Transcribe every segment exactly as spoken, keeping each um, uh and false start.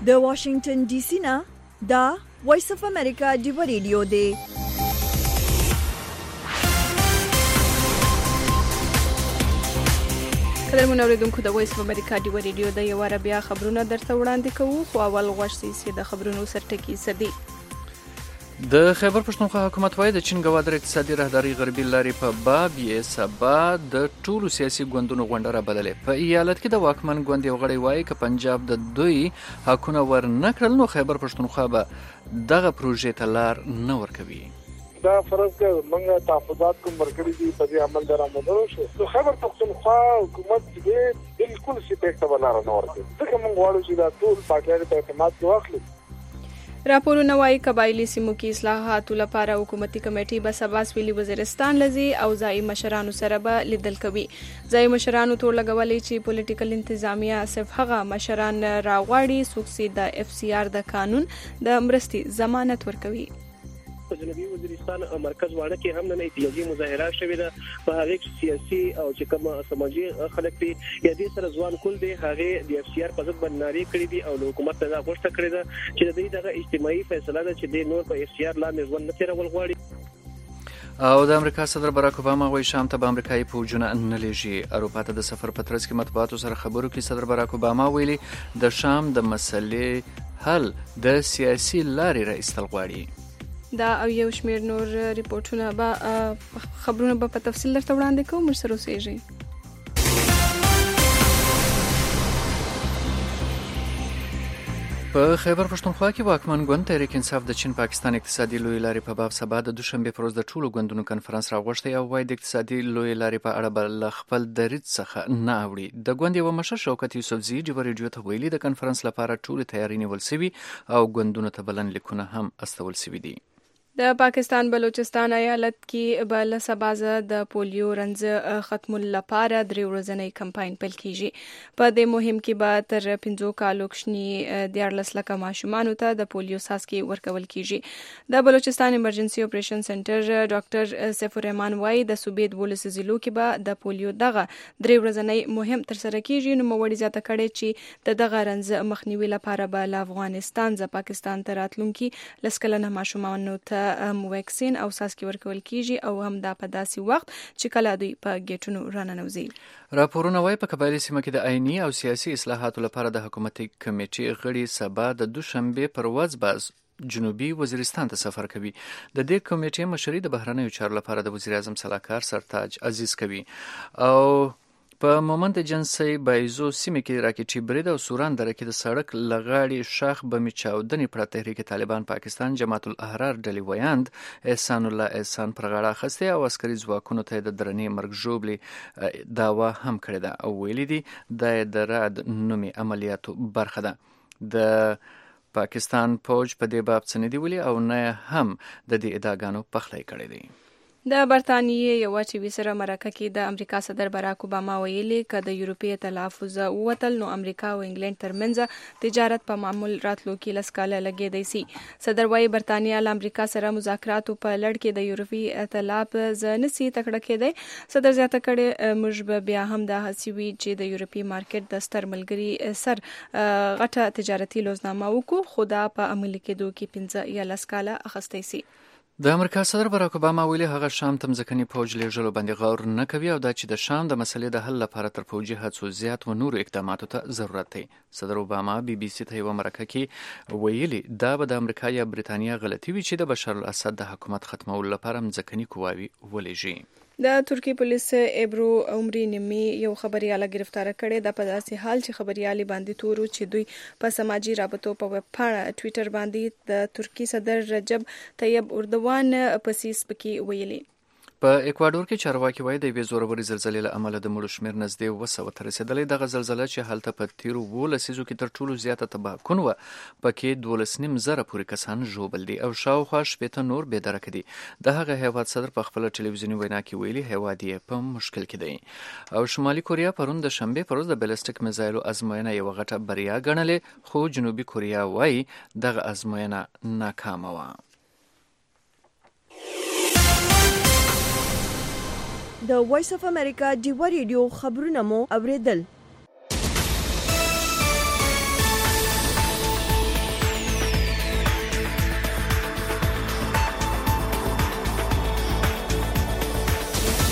د واشنگټن ډي سي نه دا وایس اف امریکا ډیو ریډیو دی. قدرمن اوریدونکو د وایس اف امریکا ډیو ریډیو د یو عربیا خبرونه درته وړاندې کوو. خو اول غوښتي سي د خبرونو سرټکی سدي. د خیبر پښتونخوا حکومت وايي د چین ګوادر اقتصادي راهداري غربي لارې په باب یې سبا د ټولو سیاسي ګوندونو غونډه را بللې. په ایالت کې د واکمن ګوند یو غړی وايي که پنجاب د دوی حقونه ور نه کړل نو خیبر پښتونخوا به دغه پروژې ته لار نه ورکوي. دا فرض کې موږ تحفظات کوم ورکړي دي په دې عمل درآمدلو شو. نو خیبر پښتونخوا حکومت دې بالکل سی په ولاره نه ورکوي. ځکه موږ غواړو چې دا ټول پاکستان په اعتماد کې واخلي. راپورونه وايي قبایلی سیمو کې اصلاحاتو لپاره حکومتي کمیټې به سبا سویلي وزیرستان لزی او ځایي مشرانو سره به لیدل کوي. ځایي مشرانو تور لګولې چې پولیټیکل انتظامیه صرف هغه مشران راغواړي څوک چې د اف سی آر د قانون د مرستې ضمانت ورکوي. په جنوبي وزیرستان او مرکز واړه کې هم نه احتجاجي مظاهره شوې ده. په هغه کې سیاسي او چې کوم سماجی خلک دي یا دې سره ځوان کول دي هغه د اف سی آر په ضد باندې کړی دي او حکومت ته غوښتنه کړې ده چې د دې دغه اجتماعي فیصله ده چې د نور په اف سی آر لاندې ژوند نه تیرول غواړي. او د امریکا صدر باراک اوباما وايي شام ته به امریکایي پوځونه نه لیږي. اروپا ته د سفر په ترڅ کې مطبوعاتو سره خبرو کې صدر باراک اوباما ویلي د شام د مسلې حل د سیاسي لارې را ایستل غواړي. دا او یو شمیر نور ریپورتونه به خبرونه به په تفصیل درته وړاندې کوم. مرسته اوسئ. په خیبر پښتونخوا کې واکمن ګوند تحریک انصاف د چین پاکستان اقتصادي لوی لارې په باب سبا د دوشنبه پر ورځ د ټولو ګوندونو کنفرانس راغوښتی او وايي د اقتصادي لوی لارې په اړه به له خپل دریځ څخه نه اوړي. د ګوند یو مشر شوکت یوسفزي ډیو ریډیو ته ویلي د کنفرانس لپاره ټولې تیاری نیول شوي او ګوندونو ته بلن لیکونه هم استول شوي دي. د پاکستان بلوچستان ایالت کې بل سبازه د پولیو رنځ ختمول لپاره درې ورځنی کمپاین پیل کیږي. په دې مهم کې به تر پنځو کالو کښنی دیارلس لکه ماشومان ته د پولیو څاڅکي ورکول کیږي. د بلوچستان ایمرجنسي اپریشن سنټر ډاکټر سیف الرحمن وايي د صوبې د ولس ضلعو کې به د پولیو دغه درې ورځنی مهم تر سره کیږي. نو موړي زیاته کړي چې د دغه رنځ مخنیوي لپاره به له افغانستان ځ پاکستان ته راتلونکي لسکلنه ماشومان ته هم ویکسین او څاڅکي ورکول کیږي او هم دا په داسې وخت چې کله دوی په گیټونو راننوځي. راپورونه وايي په قبایلی سیمه کې د آئینی او سیاسي اصلاحاتو لپاره د حکومتي کمیټې غړي سبا د دوشنبه پر ورځ باز جنوبي وزیرستان ته سفر کوي. د دې کمیټې مشري د بهرنیو چارو لپاره د وزیر اعظم صلاحکار سرتاج عزیز کوي. او په مومند جنسي بایزو سیمه کې راکټي برید او سوران دره کې د سړک لغاړي شاخ بمي چاودنې پر تحریک طالبان پاکستان جماعت الاحرار ډلې ویاند احسان الله احسان پر غاړه اخیسته او عسکري ځواکونو ته د درنې مرګ ژوبلې داوا هم کړې ده او ویلي دي د رعد نومي عملیاتو برخه ده. د پاکستان فوج په دې باب څه نه دی ویلي او نه هم د دې ادعاګانو پخلی کړی دی. د برتانیې یو چوي سره مرکه کې د امریکا صدر باراک اوباما ویلي ک د یورپی تلافظ وتل نو امریکا او انګلند ترمنځ تجارت په معمول راتلو کې لسکاله لګیدای سي. صدر وايي برتانیې له امریکا سره مذاکرات په لړ کې د یورپی تلافظ نسی تکړه کېدی. صدر زیاته کړي موږ بیا هم د هڅوي چې د یورپی مارکیټ د ستر ملګری سر غټه تجارتي لوزنامه وکړو خو دا په عملي کېدو کې پنځه یا لسکاله اخستای سي. د امریکا صدر باراک اوباما ویلي هغه شام ته ځمکني پوج لیږلو باندې غور نه کوي او دا چې د شام د مسلې د حل لپاره تر پوجي هڅو زیات و نورو اقداماتو ته ضرورت دی. صدر اوباما بي بي سي ته یو مرکه کې ویلي دا به د امریکا یا برتانیا غلطي وي چې د بشار الاسد د حکومت ختمولو لپاره ځمکني قواوي ولېږي. د ترکی پولیس ایبرو عمري نمی یو خبرياله گرفتار کړي د په داسې حال چې خبريالي باندې تورو چې دوی په سماجی رابطو په ویب پاڼه ټوئیټر باندې د ترکی صدر رجب طیب اردوان پسیس پکې ویلي. په اکوادور کې چارواکي وایي د یوې زوروري زلزلې له امله د مړو شمېر نږدې اوه سوه ته رسېدلی. دغه زلزله چې هلته په تیرو اووه لسیزو کې تر ټولو زیاته تباه کن وه پکې دولس نیم زره پورې کسان ژوبل دي او شاوخوا شپېته نور بېدرکه دي. د هغه هیواد صدر په خپله ټلویزیوني وینا کې ویلي هیواد یې په مشکل کې دی. او شمالي کوریا پرون د شنبې پر ورځ د بلسټیک میزایلو ازموینه یوه غټه بریا ګڼلې خو جنوبي کوریا وایي دغه ازموینه ناکامه وه. د وایس اف امریکا ډیو ریډیو خبرونه مو اوریدل.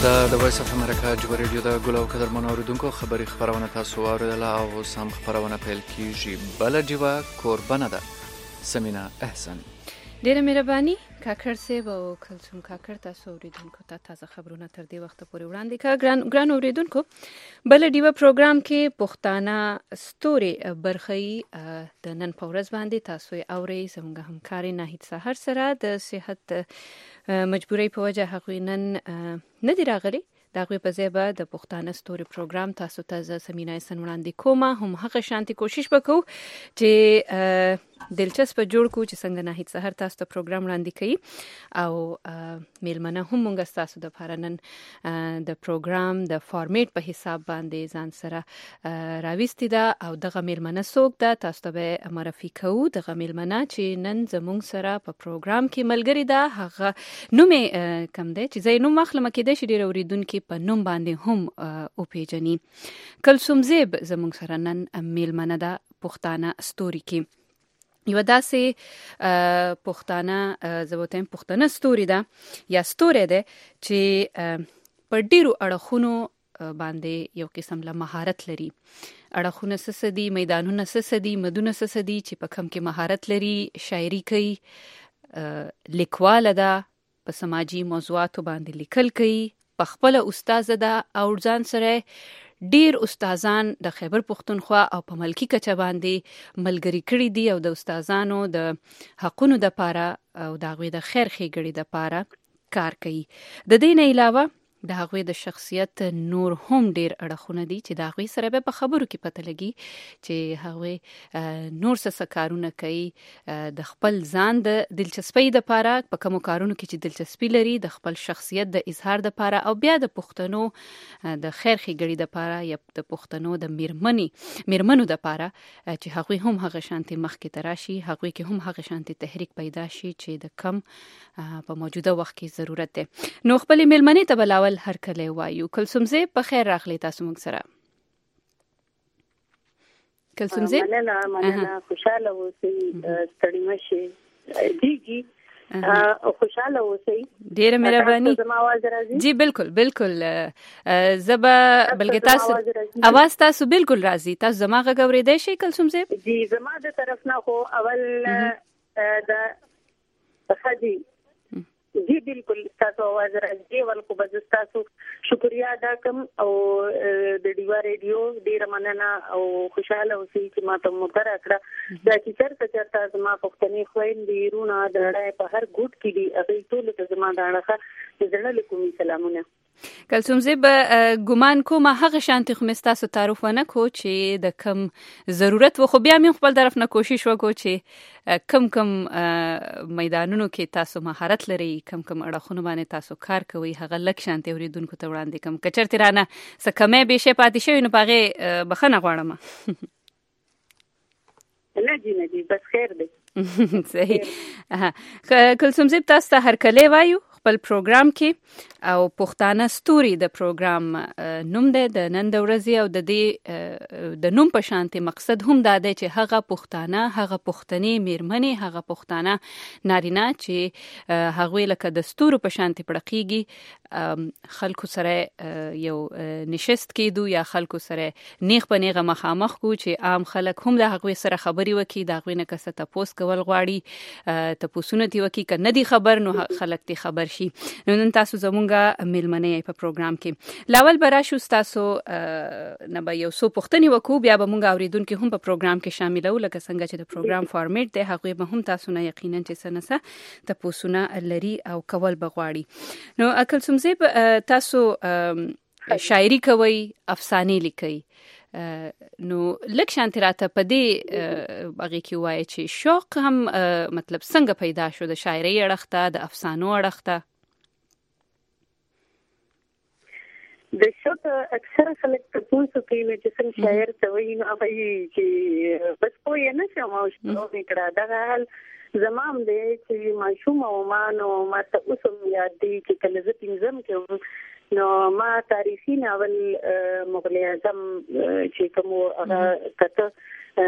دا د وایس اف امریکا جبر ریډیو د ګل او قدر منوریدونکو خبری خبرونه تاسو اوریدله او سم خبرونه پیل کیږي. بل جیوا قربانه ده سمینا احسن. ډیره مهرباني کاکړ صاحب او کلثوم کاکړ تاسو اوریدونکو ته تازه خبرونه تر دې وخت پورې وړاندې کا ګران ګران اوریدونکو. بل ډیوا پروګرام کې پښتانه ستوري برخی د نن په ورځ باندې تاسو اوري زموږ همکاري ناهید سحر سره د صحت مجبورۍ په وجه هغوی نن نه دی راغلي. دا غوی په ځای به د پښتانه ستوري پروګرام تاسو ته زه سمینا احسن وړاندې کوم. هم هغه شانتي کوشش وکړو چې دلچسپ جوړ کو چې څنګه ناهید سحر تاسو ته پروګرام وړاندې کوي او میلمنه هم موږ تاسو د پارنن د پروګرام د فارمیټ په حساب باندې ځان سره راوستي ده او دغه میلمنه څوک ده تاسو ته به معرفي کوو. دغه میلمنه چې نن زموږ سره په پروګرام کې ملګری ده هغه نوم کم دی چې زه نوم اخلم کېدای شي ډېر اوریدونکي په نوم باندې هم او پیژني. کلثوم زیب زموږ سره نن میلمنه ده پښتانه ستوري کې. یو داسې پښتانه زبوتیم پښتانه ستوري ده یا ستوري ده چې په ډیرو اړخونو باندې یو قسم له مهارت لري. اړخونه سسدي، میدانونه سسدي، مدونه سسدي چې په کم کې مهارت لري، شاعري کوي، لیکواله ده، په سماجی موضوعاتو باندې لیکل کوي، په خپل استاد ده او ځان سره ډیر استادان د خیبر پښتونخوا او په ملکی کچه باندې ملګری کړي دي او د استادانو د حقونو د پاره او د غوی د خیر ښېګړې د پاره کار کوي. د دې نه علاوه د هغوی د شخصیت نور هم ډیر اړخونه دي چې د هغوی سره به په خبرو کې پته لګي چې هغوی نور څه کارونه کوي د خپل ځان د دلچسپۍ د پاره په کومو کارونو کې چې دلچسپي لري د خپل شخصیت د اظهار د پاره او بیا د پښتنو د خیر ښېګړې د پاره یا د پښتنو د میرمنې میرمنو د پاره چې هغوی هم هغه شانتي مخکې ته راشي، هغوی کې هم هغه شانتي تحریک پیدا شي چې د کم په موجوده وخت کې ضرورت دی. نو خپل میلمنې ته بلاول هر کله وایو. کلثوم زیب په خیر راغلی تاسو موږ سره. کلثوم زیب مننه مننه خوشاله اوسئ، ستړي مشئ، دیږي خوشاله اوسئ. ډیره مهرباني. زما आवाज راځي؟ جی بالکل بالکل. زبا بلګی تاسو आवाज تاسو بالکل راځي. تاسو زما غږ اورېدای شئ کلثوم زیب؟ جی زما د طرف نه خو اول د خدي جی بالکل تاسو आवाज راځي ولکه بز تاسو شکریا ادا کوم او د ډیوا ریډیو ډیر مننه او خوشاله اوسئ چې ما ته مقرر کړه. دا چې چرته چرته زما پښتني خويندې رونه درړای په هر ګوټ کې دي هغه ټول ته زما داړه زړه لیکم سلامونه. کلثوم زیب ګمان کوم هغه شانتي خو مستاسو تعارف نه کو چې د کم ضرورت و خو بیا مې خپل طرف نه کوشش وکړو چې کم کم میدانونو کې تاسو مهارت لري، کم کم اړخونه باندې تاسو کار کوي هغه لک شانتي اوریدونکو ته وړاندې کوم. کچرته رانه سکمې به شي پاتې شوی نو پاغه بخنه غواړم. نه جی نه جی بس خیر دی. صحیح. کلثوم زیب تاسو ته هر کله وایو خپل پروګرام کې او پښتانه ستوري د پروګرام نوم دی د نن د ورځې او د دې د نوم په شانتي مقصد هم دا دی چې هغه پښتانه هغه پښتني میرمنې هغه پښتانه نارینه چې هغه لکه د ستورو په شانتي پړقېږي خلکو سره یو نشست کېدو یا خلکو سره نیغ په نیغه مخامخ کو چې عام خلک هم د هغه سره خبري وکړي د هغه نه کسه تاسو کول غواړي تاسو تی وکړي کنه دی خبر نو خلک تی خبر شي. نو نن تاسو زمونږه میلمنې په پروګرام کې لاول براشو تاسو نه به یو څو پوښتنې وکړو بیا به مونږ اوریدونکو هم په پروګرام کې شاملو لکه څنګه چې د پروګرام فارمیټ دی هغه به هم تاسو نه یقینا چې سنسه تاسو نه لري او کول بغواړي. نو کلثوم زیب تاسو شاعري کوي، افسانې لیکي، نو لک شانتی راته په دې هغه کې وایي چې شوق هم مطلب څنګه پیدا شو د شاعري اړخته د افسانو اړخته؟ د شوق اکثر خلک تاسو کوي چې څنګه شاعر ته وایي نو هغه چې بس پوهه نه شم او شنو میکړه دا حال زمام دې چې ماشوم او ما نو ما ته اوسم یاد دي چې کله زه پنځم کې نو ما تاریخي ناول مغل اعظم چې کوم هغه کته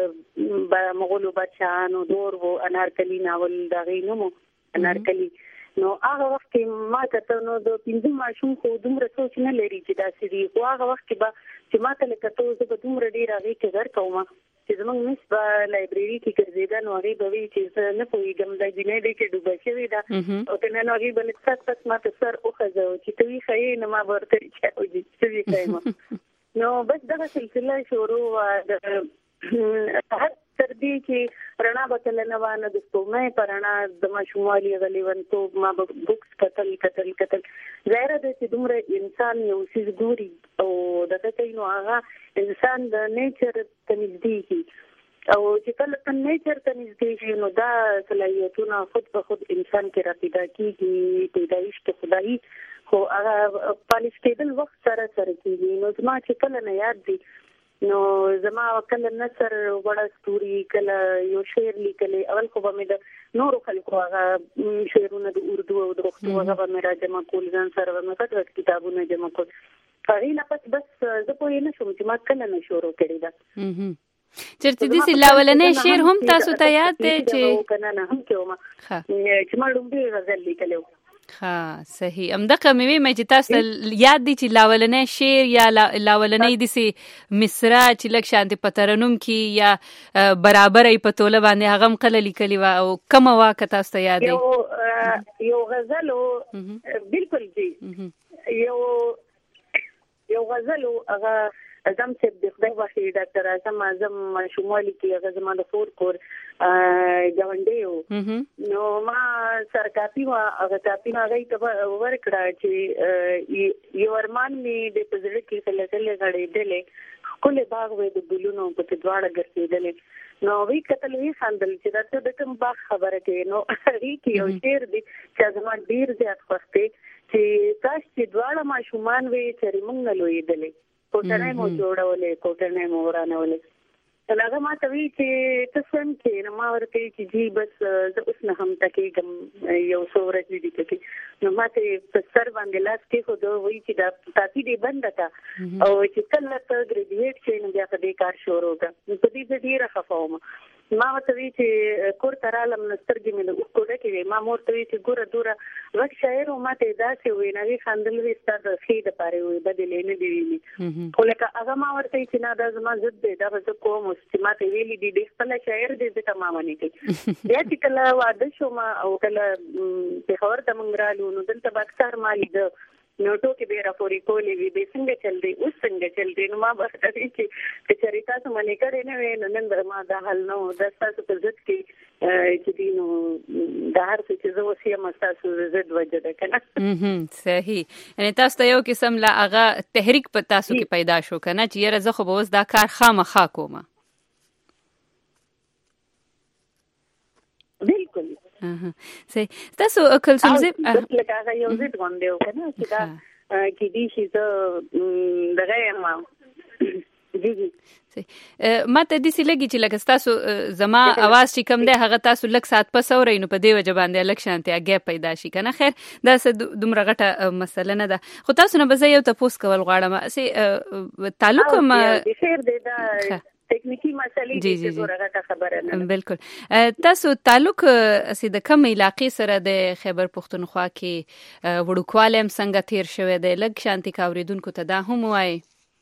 د مغولو بادشاہانو دور وو انارکلی ناول دا غینمو انارکلی نو هغه وخت کې ما ته نو د پنځه ماشوم خو دومره سوچ نه لري چې دا سړي خو هغه وخت کې به چې ما ته لکه ته زه به دومره ډېر هغې کې غر کوم چې زموږ مس به لایبرري کې ګرځېده نو هغې به وي چې زه نه پوهېږم دا جینۍ ډېر کې ډوبه شوې ده او که نه نو هغې به لږ سک سک ما ته سر وخځوه چې ته ویښه یې نو ما به ورته چې څه ویښه یم نو بس دغه سلسله شروع وه د هر تر دې چې رڼا به کله نه وه نه د سپوږمۍ په رڼا د ماشوموالي هغه لیونتوب ما به بکس کتل کتل کتل ظاهره ده چې دومره انسان یو څیز ګوري او دغه کوي نو هغه انسان د نیچر ته نږدې کي او چې کله ته نیچر ته نږدې شي نو دا صلاحیتونه خود به خود انسان کې را پیدا کېږي پیدایش کې خدایي خو هغه پالیش کېدل وخت سره سره کېږي نو زما چې کله نه یاد دي نو زما کله نثر وړه ستوري کله یو شعر لیکلی اول خو به مې د نورو خلکو هغه شعرونه د اردو او د پښتو هغه به مې را جمع کول ځان سره به مې غټ غټ کتابونه جمع کول هغې نه پس بس زه پوهې نه شوم چې ما کله نه شروع کړې ده چېرته داسې لاولنی شعر هم تاسو ته یاد دی چې که نه نه هم کې وم چې ما لومړی غزل لیکلی و ها صحیح همدغه مې ویمه چې تاسو ته یاد دي چې لاولنی شعر یا لاولنی داسې مصره چې لږ شانتې په ترنم کې یا برابره یې په توله باندې هغه هم کله لیکلې وه او کومه وه که تاسو ته یاد دی یو غزل و بلکل جی یو یو غزل و هغه اعظم صاحب د خدای وخت ډاکټر اعظم اعظم ماشوموالي کې هغه زما د خور کور ګاونډی و نو ما سر کاپي وه هغه کاپي مې هغې ته ورکړه چې یو ارمان مې د په زړه کې کله کله غړېدلی ښکلی باغ وی د ګلونو پکې دواړه ګرځېدلی نو هغوی کتل ویې خندل چې دا ته د کوم باغ خبره کوې نو هغې کې یو شعر دی چې زما ډېر زیات خوښ دی چې کاش چې دواړه ماشومان وی چې موږ نه لویېدلی کوټنۍ مو جوړولې کوټنۍ مو ورانولې هغه ما ته وی چې ته څنګه کې نو ما ورته چې جی بس زه اوس نه هم تکېږم یو څو ورځې دي تکې نو ما ته په سر باندې لاس کېښود وایي چې دا تاپي دې بنده کړه او چې کله ته ګریجویټ شې نو بیا په دې کار شروع کړه نو په دې زه ډېره خفه وم ما ورته وی چې کور ته رالم نو سترګې مې له اوښکو ډکې وې ما مور ته وی چې ګوره دوره غټ شاعر و ما ته یې داسې وویل هغې خندل وی ستا د ښې دپاره یې وویل بدې لې نه دي ویلي خو لکه هغه ما ورته وی چې نه دا زما ضد دی دا به زه کوم اوس چې ما ته ویلي دي ډېر خپله شاعر دی ځکه ما منې کوي بیا چې کله واده شوم او کله پېښور ته موږ رالو نو دلته به اکثر ما لیده نو ټوکې به یې راپورې کولې وي بې څنګه چل دی اوس څنګه چل دی نو ما به ورته وي چې که چېرې تاسو منې کړې نه وې نو نن به ما دا حل نه و دا ستاسو په ضد کې چې دي نو دا هر څه چې زه اوس یم ستاسو د ضد وجه ده که نه صحیح یعنې تاسو ته یو قسم لا هغه تحریک په تاسو کې پیدا شو که نه چې یاره زه خو به اوس دا کار خامخا کوم بلکل صحیح تاسو کلثوم صاحب لکه هغه یو ضد غوندې و که نه چې دا کېدای شي زه دغه یم جی جی ما ته داسې لګي چې لکه ستاسو زما اواز چې کم دی هغه تاسو لږ ساعت پس اورئ نو په دې وجه باندې لږ شانتې ګیپ پیدا شي که نه خیر دا څه دومره غټه مسله نه ده خو تاسو نه به زه یو تپوس کول غواړم هسې تعلق خیر دی دا تکنیکی مسلې دي چې ډېره غټه خبره نه بالکل تاسو تعلق هسې د کوم علاقې سره د خیبر پښتونخوا کې وړوکوالی هم څنګه تیر شوی دی لږ شانتې که اورېدونکو ته دا هم ووایئ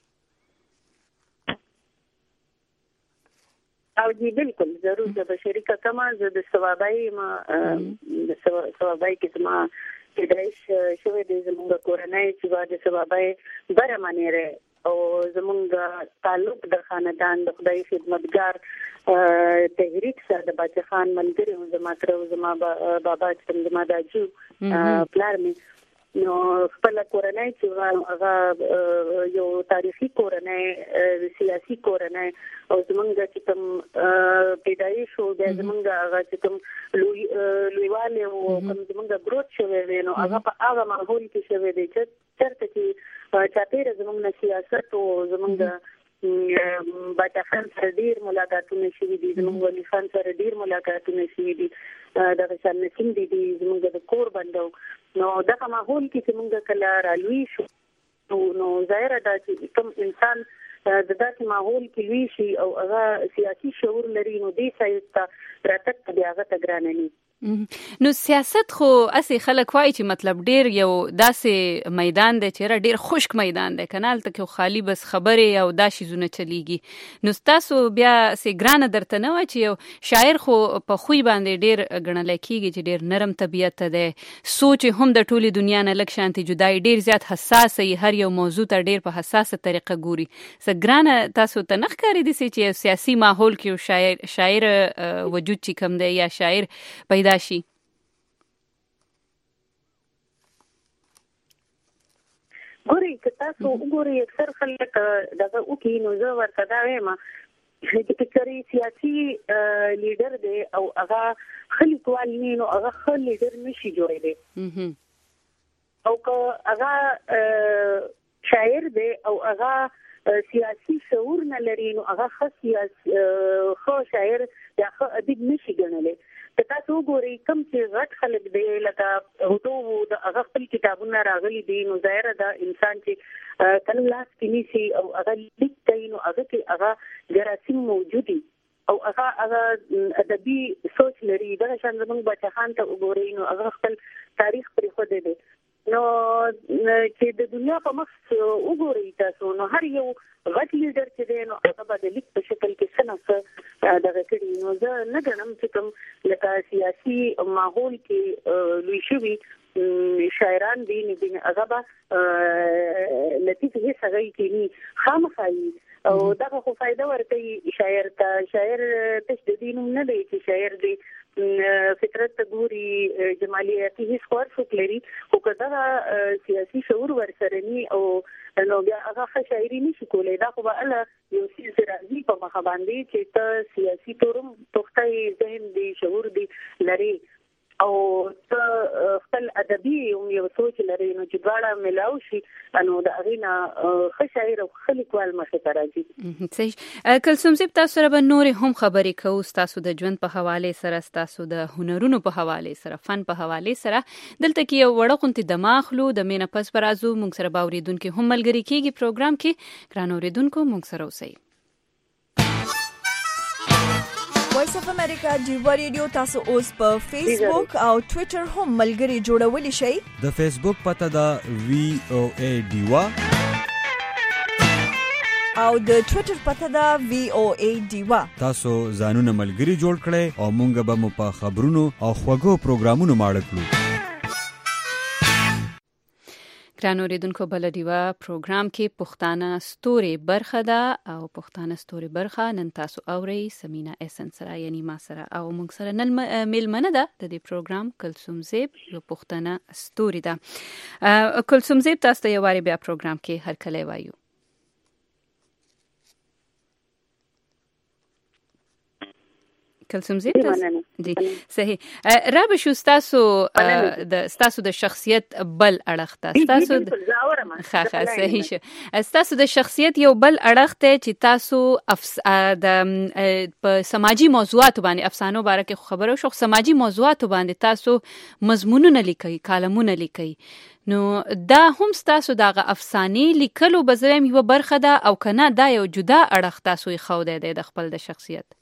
او جی بالکل ضرور زه به شریکه کړم زه د ثوابۍ یم د ثوابۍ کې زما پیدایش شوی دی زموږ کورنۍ چې وه د ثوابۍ بره منیری او زموږ تعلق د خاندان د خدای خدمتګار تحریک سره د باچا خان ملګري و زما تره و زما بابا چې زما داجو پلار مې نو خپله کورنۍ چې وه هغه یو تاریخي کورنۍ سیاسي کورنۍ او زموږ چې کوم پیدایش و بیا زموږ هغه چې کوم لویوالی و کوم زموږ ګروت شوی دی نو هغه په هغه ماحول کې شوی دی چې چېرته چې چاپېره زموږ نه سیاست و زموږ باچا خان سره ډېر ملاقاتونه شوي دي زموږ ولي خان سره ډېر ملاقاتونه شوي دي دغه شان نسیم دي زموږ د کور بنده نو دغه ماحول کې چې موږ کله رالوي شو نو ظاهره ده چې کوم انسان د داسې ماحول کې لوی شي او هغه سیاسي شعور لري نو دې سایز ته راتګ بیا هغه ته ګرانه نه نو سیاست خو اسی خلک وایي چې مطلب ډیر یو داسې میدان دی چې ډیر خشک میدان دی کنه الته کې خالی بس خبرې او دا شیزونه چلیږي نو تاسو بیا سي ګرانه درته نه وای چې یو شاعر خو په خوې باندې ډیر غنل کېږي چې ډیر نرم طبيعت دی سوچ هم د ټولي دنیا نه لک شانتي جدای ډیر زیات حساس ای هر یو موضوع ته ډیر په حساسه طریقه ګوري س ګرانه تاسو ته نخ کاری دي چې سیاسي ماحول کې شاعر شاعر وجود چې کم دی یا شاعر پیدا شي ګوري که تاسو وګورئ اکثر خلک دغه وکي نو زه ورته دا وایم چې کچري سیاسي لیډر دی او هغه خلیکوال نو هغه خل لیډر نشي جوړېدي او که هغه شاعر دی او هغه سیاسي شعور نه لري نو هغه خاص سیاسي خو شاعر یا خو ادیب نشي ګڼلی که تاسو وګورئ کوم چې غټ خلک دی لکه هوټو د هغه خپل کتابونه راغلي دي نو ظاهره دا انسان چې کله لاس کې نیسي او هغه لیک کوي نو هغه کې هغه جراثیم موجود دي او هغه هغه ادبي سوچ لري دا شان زموږ بچا خان ته وګورئ نو هغه خپل تاریخ پرې خو دی نو چې د دنیا په مخ وګورئ تاسو نو هر یو غټ لیډر چې دی نو هغه به د لیک په شکل کې څه نه دغه کړي نو زه نه ګڼم چې کوم لکه سیاسي ماحول کې لوی شوي شاعران دي نو هغه به لطیف هیڅ هغه کې خامخایي او دغه خو فائدہ ورکوي شاعر ته شاعر تش د دینوم نه دی چې شاعر دی فطرت ګوري جمالیاتي هیڅ خور څوک لري خو کدا سیاسي شعور ورسره ني او نو بیا هغه شاعري نشي کولای دا خو به الله یو سیس راځي په مخ باندې چې ته سیاسي تورم توختي ذهن دی شعور دی لري او ته خپل ادبي یو سوچ لري نو چې دواړه ملاو شي انو د اغینا ښه شاعر او خلیکوال مخه ته راځي صحیح کلثوم صاحب تاسو سره به نور هم خبرې کوو تاسو د ژوند په حواله سره تاسو د هنرونو په حواله سره فن په حواله سره دلته کې یو وړه قونتي دماغلو د مینه پس برازو مونږ سره باوریدونکو هم ملګری کیږي پروګرام کې ګران اوریدونکو مونږ سره اوسئ وایس اف امریکا ډیوا ریډیو تاسو اوس په فیسبوک او ټوئیټر هم ملګری جوړولی شئ د فیسبوک پته دا وی او ای ډیوا او د ټوئیټر پته دا وی او ای ډیوا تاسو ځانونه ملګری جوړ کړئ او مونږ به مو په خبرونو او خوږو پروګرامونو ماړه کړو ګران اوریدونکو بل دیوا پروګرام کې پښتانه ستوري برخه ده او پښتانه ستوري برخه نن تاسو اوري سمینا اسن سره یعنی ما سره او موږ سره نن میلمنه ده د دې پروګرام کلثوم زیب یو پښتانه ستوري ده کلثوم زیب تاسو ته یو واری بیا پروګرام کې هر کله وایو کلثوم زیب جی صحیح را به شو تاسو د تاسو د شخصیت بل اړخ ته تاسو ښه ښه صحیح شه تاسو د شخصیت یو بل اړخ ته چې تاسو د په سماجی موضوعات باندې افسانو باره کې خبرو شو سماجی موضوعات باندې تاسو مضمونونه لیکي کالمونه لیکي نو دا هم تاسو دغه افسانې لیکلو بزرم یو برخه ده او کنه دا یو جدا اړخ تاسو یې خو ده د خپل د شخصیت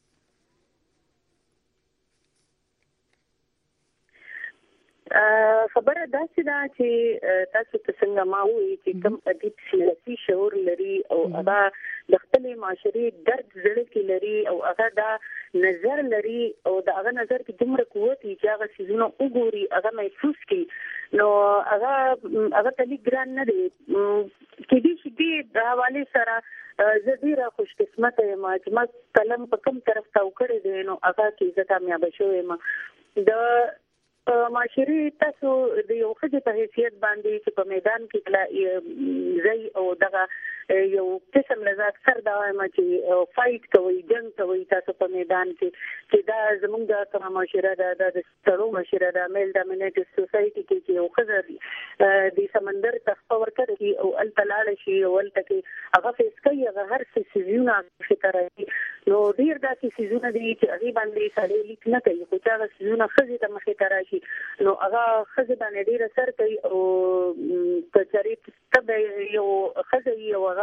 خبره داسې ده چې تاسو ته څنګه ما وایي چې کوم ادیب سیاسي شعور لري او هغه د خپل معاشري درد زړه کې لري او هغه دا نظر لري او دا هغه نظر کې دومره قوت چې هغه سيزونه وګوري هغه محسوس کړي نو هغه هغه تلي ګران نه دی کې دې چې د حواله سره زه ډیره خوش قسمت یم چې ما کلم په کوم طرف تا وکړې دي نو هغه کې زه کامیاب شوم د معاشري تاسو د یو خځې په حیثیت باندې چې په میدان کې ځای او دغه یو قسم لزات سر دا وایم چې فایټ کوي جنگ کوي تاسو په میدان کې چې دا زموږ د کومه معاشره ده د سترو معاشره ده میل ډامینیټډ سوسایټي کې چې یو خځه د سمندر تخته ورکړي او التلاړ شي او التکي هغه فیس کوي هغه هر څه سيزونه فکرای نو ډیر داسې سيزونه دي چې هغه باندې سړی لیک نه کوي خو دا سيزونه خځې ته مخې ته راشي نو هغه خځه باندې ډیر اثر کوي او کچري تب یو خځه یو هغه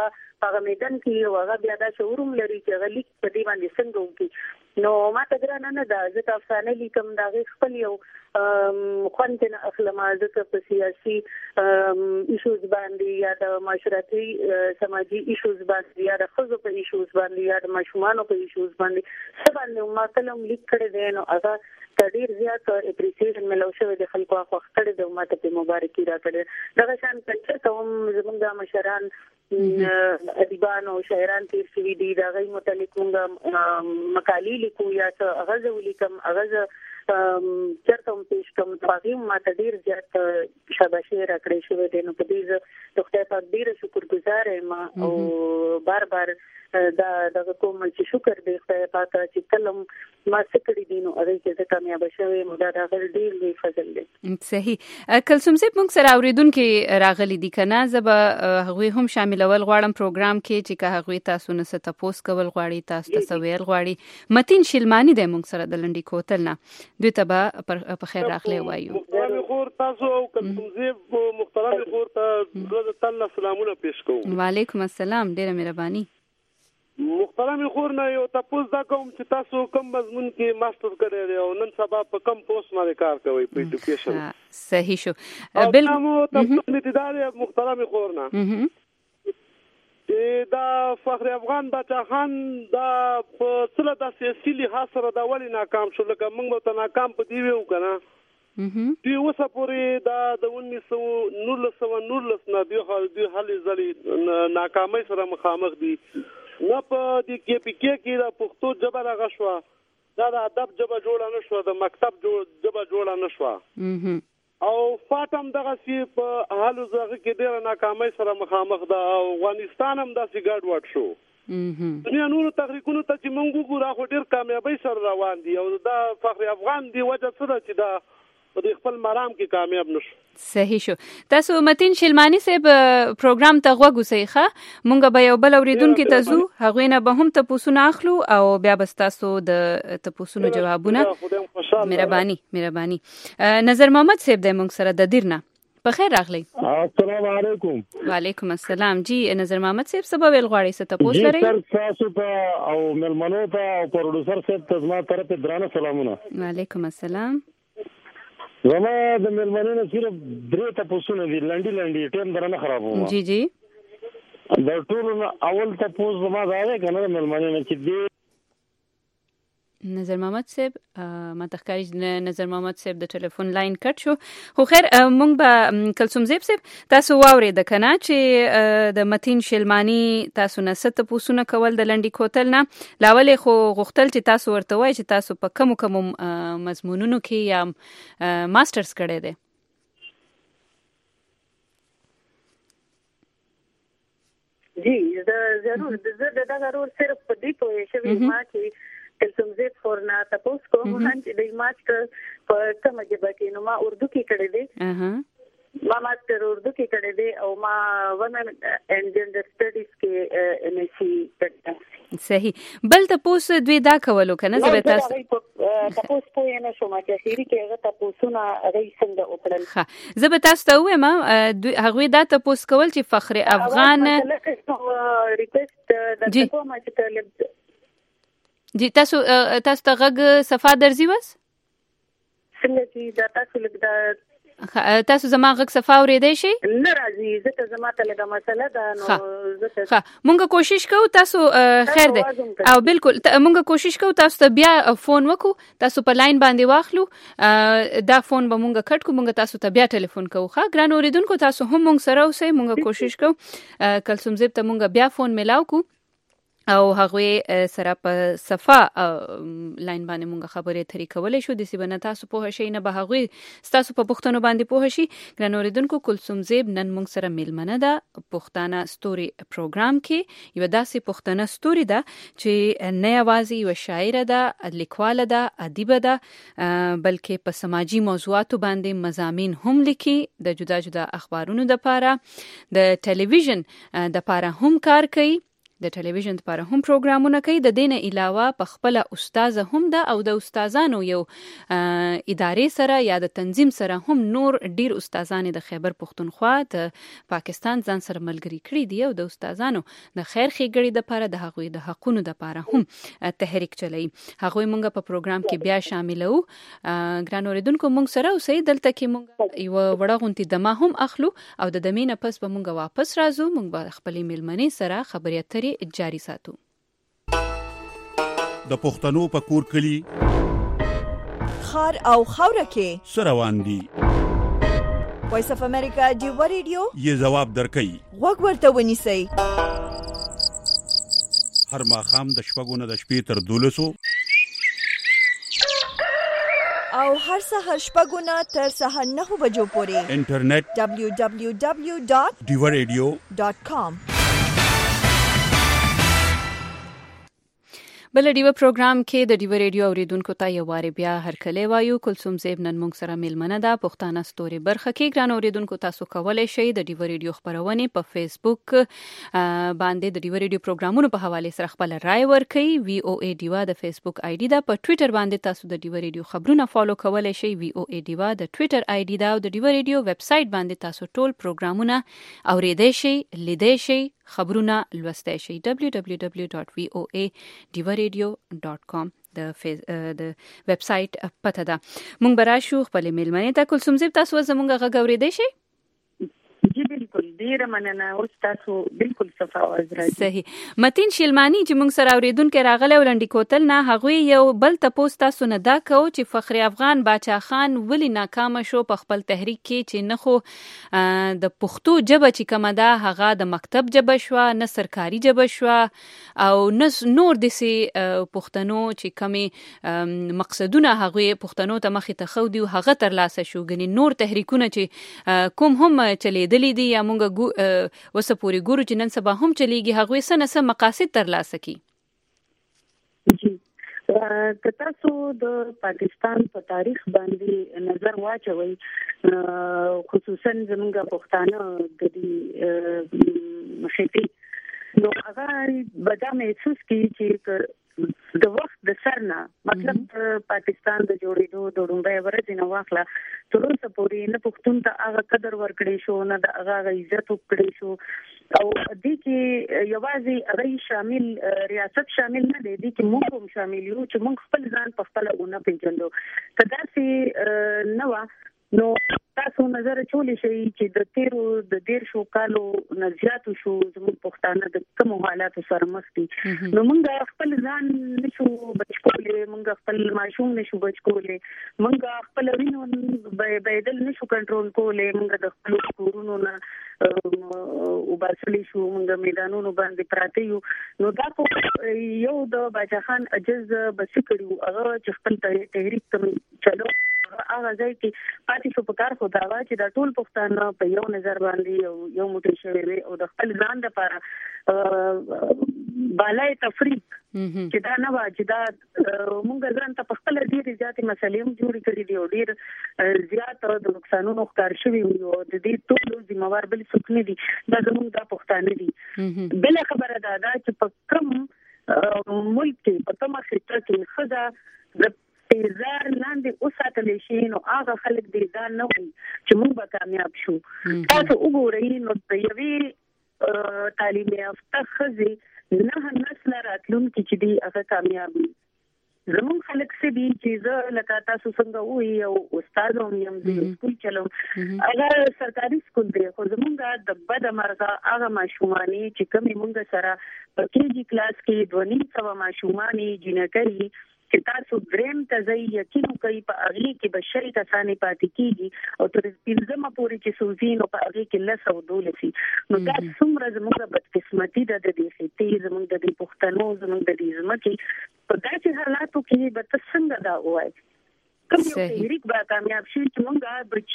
هغه میدان کې او هغه بیا دا شعورم لري چې هغه لیک په دې باندې څنګه وکړي. نو ما ته ګرانه نه ده، زه افسانه لیکم دا غي خپل یو خوند نه اخلم، ځکه په سیاسي ایشوز باندې یا د معاشرتي سماجي ایشوز باندې یا د ښځو په ایشوز باندې یا د ماشومانو په ایشوز باندې څه باندې ما کلم لیک کړی دی. نو هغه ډېر زیات اپریسیشن ملو شوی د خلکو خو خړې د ماته په مبارکي راکړي. دغه شان کلچر کوم زمونږ د مشران ادیبان او شاعران تیر شوي دي، دا غي متعلق مونږ مقالې لیکو یا څه غزه ولیکم، غزه چرته هم پیش کوم. باقي ما ته ډیر زیات شاباشي راکړې شوې دي. نو په دې د خدای پاک ډیر شکرګزار یم او بار بار دا دغه کوم چې شکر دی خدای پاک چې کلم ما سکړې دي نو هغه چې کامیاب شوي مو دا د ډیر لوی فضل دی. صحیح. کلثوم صاحب موږ سره اوریدونکو راغلي دي کنه، زه به هغوی هم شاملول غواړم پروګرام کې چې که هغوی تاسو نه څه تاسو کول غواړي، تاسو ته ویل غواړي. متین شلمانی د موږ سره د لنډي کوتل نه دوی ته به په خیر راغلی وایو. محترم خور تاسو او کلثوم صاحب محترم خور ته زه تعالی سلامونه پیش کوم. وعلیکم السلام، ډیره مهرباني. محترم خور نه یو تاسو دا کوم چې تاسو کوم مضمون کې ماستر کړی دی او نن سبا په کوم پوسټ باندې کار کوي په ایډوکیشن. صحیح شو. بل نو تاسو دې محترم خور نه چې دا فخر افغان بچا خان دا په څله د سیاسي لحاظ سره دا ولی ناکام شو، لکه موږ ته ناکام په دی ویو کنه. دوی اوسه پورې دا د انیس سو نولس سو نولس نه دوی دوی هلې ځلې ناکامۍ سره مخامخ دي. نه په دې کې پی کې کې د پښتو ژبه راغ شو، دا د ادب ژبه جوړه نه شو، د مکتب ژبه جوړه نه شو او فاطم دغه سی په حالو زغه کې ډېر ناکامۍ سره مخامخ ده او افغانستان هم داسې ګډ وډ شو. دنیا نور تحریکونو ته چې موږ ګورو خو ډېر کامیابی سره روان دي او دا فخر افغان دی وجه څه ده چې دا په خپل مرام کې کامیاب نشو. صحیح شو. تاسو متین شلمانی صاحب پروګرام ته غوږ وسېخه، مونږ به یو بل اوریدونکو ته زو، هغوی نه به هم تاسو نه اخلو او بیا به تاسو د تاسو جوابونه. مهرباني مهرباني. نظر محمد صاحب د مونږ سره د دیرنا په خیر راغلی. السلام علیکم. وعلیکم السلام. جی نظر محمد صاحب سبب ویل غواړي څه تاسو لري؟ جی سر تاسو ته او ملمنو ته او پروډوسر صاحب ته زما طرف ته درانه سلامونه. وعلیکم السلام. زما د ملمنو نه صرف درې تاسو نه دي لنډي لنډي ټیم درنه خرابوم. جی جی. د ټول اول تاسو زما دا دی کنه ملمنو نه چې دی نظر محمد صاحب ما تخکاری نظر محمد صاحب د ټلیفون لاین کټ شو. خو خیر مونږ به کلثوم صاحب تاسو واورید کنه چې د متین شلمانی تاسو نه ست پوسونه کول د لنډي کوتل نه لاولې خو غختل چې تاسو ورته وای چې تاسو په کوم کوم مضمونونو کې یا ماسترز کړی دی. جی ضرور زه دا ضرور صرف په دې پوهې شوی ما چې کلثوم زیب خورنا تاسو کوم چې د ماستر په کومه ژبه کې نو ما اردو کې کړی دی، ما ماستر اردو کې کړی دی او ما ومن اینڈ جنډر سټډیز کې ایم ایس سی کړی. صحیح. بل تاسو دوی دا کولو کنه زه به تاسو تاسو په نه شو ما چې اخیری کې هغه تاسو نه هغه څنګه وکړل. ها زه به تاسو ته وایم هغه دا تاسو کول چې فخر افغان ریکوست د کومه چې جی تاسو تاسو ته غږ صفه درځي وس څنګه چې دا تاسو لګدا تاسو زما غږ صفه اورېدای شي نه راځي زه زما ته لګه مسله ده نو زه ها مونږ کوشش کوو تاسو خیر ده او بالکل مونږ کوشش کوو تاسو ته بیا فون وکړو تاسو په لاین باندې واخلو دا فون به مونږ کټ کو مونږ تاسو ته بیا ټلیفون کوو. ښه ګران اوریدونکو تاسو هم مونږ سره اوسئ مونږ کوشش کوو کلثوم زیب ته مونږ بیا فون ملاو کو او هغه سره په صفه لاین باندې مونږ خبرې ترې کولې شو د سیبنه تاسو په هشي نه به هغه تاسو په پښتنو باندې په هشي ګران اوریدونکو کلثوم زیب نن مونږ سره میلمنه ده پښتانه ستوري پروګرام کې یو داسې پښتنه ستوري ده چې نه یوازې یو شاعر ده لیکواله ده ادیب ده بلکې په سماجی موضوعاتو باندې مضامین هم لیکي د جدا جدا اخبارونو د پاره د ټلویزیون د پاره هم کار کوي د ټلویزیون لپاره هم پروګرامونه کوي. د دین علاوه په خپل استاد هم ده او د استادانو یو ادارې سره یا د تنظیم سره هم نور ډیر استادان د خیبر پختونخوا د پاکستان ځان سره ملګری کړي دي او د استادانو د خیر ښېګړې لپاره د هغوی د حقونو لپاره هم تحریک چلوي. هغوی مونږ په پروګرام کې بیا شاملو. ګران اوریدونکو مونږ سره اوسئ. دلته کې مونږ یو وړه غونټې دمه هم اخلو او د دمې نه پس به مونږ واپس راځو. مونږ به خپلې میلمنې سره خبرې اترې جاری ساتو. د پښتنو په کور کلی خار او خاوره کې سروان دي. وایس اف امریکا ډیو ریډیو یې جواب درکړي. وګ ورته ونیسئ. هر ماښام د شپږو نه د شپې تر دولسو او هر سهار شپږو نه تر سهار نهو بجو پورې انټرنیټ دبلیو دبلیو دبلیو ډاٹ ډیو ریډیو ډاٹ کام. بل ډیو پروګرام کې د ډیو ریډیو اوریدونکو ته یو واره بیا هرکلی وایو. کلثوم زیب نن موږ سره میلمنه ده. پښتانه ستوري برخه کې ګران اوریدونکو تاسو کولای شئ د ډیو ریډیو خبرونه په فیسبوک باندې د ډیو ریډیو پروګرامونو په حواله سره خپل رائے ورکړئ. وی او ای ډیوا د فیسبوک آی ډی ده. په ټوئیټر باندې تاسو د ډیو ریډیو خبرونه فالو کولای شئ. وی او ای ډیوا د ټوئیټر آی ډی ده او د ډیو ریډیو ویب سټ باندې تاسو ټول پروګرامونه اوریدئ شئ، لیدئ شئ، خبرونه لوستئ شئ. دبلیو دبلیو دبلیو ډاٹ وی او ای ډیو ریډیو ډاٹ کام د د ویب سټ پته ده. مونږ براشو خپل میلمنې ته. کلثوم زیب تاسو زمونږ غږ اوریدئ شئ؟ جی بالکل، ډیره مننه. اوس تاسو بالکل صفا आवाज راځي. صحیح. متین شیلمانی چې موږ سره اوریدونکو راغله ولندې کوتل نه، هغوی یو بل تاسو تاسو نه دا کو چې فخر افغان باچا خان ولی ناکام شو په خپل تحریک کې چې نه خو د پښتو ژبه چې کومه ده هغه د مکتب ژبه شو، نه سرکاري ژبه شو او نه نور دسي پښتنو چې کومي مقصدونه هغوی پښتنو ته مخې ته خو دی هغه تر لاسه شو. غني نور تحریکونه چې کوم هم چلیدلی دي یا مونږ وسه پوری ګورو چې نن سبا هم چلیږي هغوی څه نه څه مقاصد ترلاسه کړي. جی که تاسو د پاکستان په تاریخ باندې نظر واچوي، خصوصا زموږ پښتانه د دې مخېتی نو هغه به دا محسوس کړي چې د وخت د سرنا مطلب پاکستان د جوړېدو د لومړۍ ورځې نه واخله تر اوسه پورې نه پښتون ته هغه قدر ورکړی شو، نه د هغه عزت وکړی شو او دې کې یوازې هغه شامل ریاست شامل نه دی، دې کې موږ هم شامل یو چې موږ خپل ځان په خپل ونه پیژنو. که داسې نه وه نو تاسو نظر چولی شي چې د تیرو د دیر شو کالو نه زیاتو شو زموږ پښتانه د کوم حالاتو سره مخ دي. نو موږ خپل ځان نشو بچ کولی، موږ خپل ماشوم نشو بچ کولی، موږ خپل وینو بدل نشو کنټرول کولی، موږ د خپل کورونو نه وباسلی شو، موږ میدانونو باندې پراته یو. نو دا خو یو د باچا خان عجز بس کړو هغه چې خپل تحریک ته چلو هغه ځای کې پاتې شو. په کار خو دا و چې دا ټول پښتانه په یو نظر باندې یو یو موټی شوی وي او د خپل ځان لپاره بالای تفریق چې دا نه و چې دا موږ ځان ته په خپل ډېرې زیاتې مسلې هم جوړې کړې دي او ډېر زیات د نقصانونو ښکار شوي وي او د دې ټولو ذمہوار بل څوک نه دي، دا زموږ دا پښتانه دي. بله خبره دا ده چې په کوم ملک کې په کومه خطه کې ښځه د تیزار لاندې وساتلی شي نو هغه خلک دې ځان نه وایي چې موږ به کامیاب شو. تاسو وګورئ نو د یوې تعلیم یافته ښځې نه نسل راتلونکي چې دي هغه کامیاب وي. زموږ خلک څه دي چې زه لکه تاسو څنګه وایي او استاد هم یم، زه سکول چلوم، هغه سرکاري سکول دی خو زموږ د بده مرغه هغه ماشومانې چې کومې موږ سره په کې جي کلاس کې دوه نیم سوه ماشومانې جینکۍ چې تاسو دریم ته ځئ یقین کوي په هغې کې به شل کسانې پاتې کېږي او تر پنځمه پورې چې سوځي نو په هغې کې لس او دولس وي. نو دا څومره زموږ بدقسمتي ده د دې خطې، زموږ د دې پښتنو، زموږ د دې ځمکې په داسې حالاتو کې به ته څنګه دا ووایې کوم یو تحریک به کامیاب شي چې موږ بچي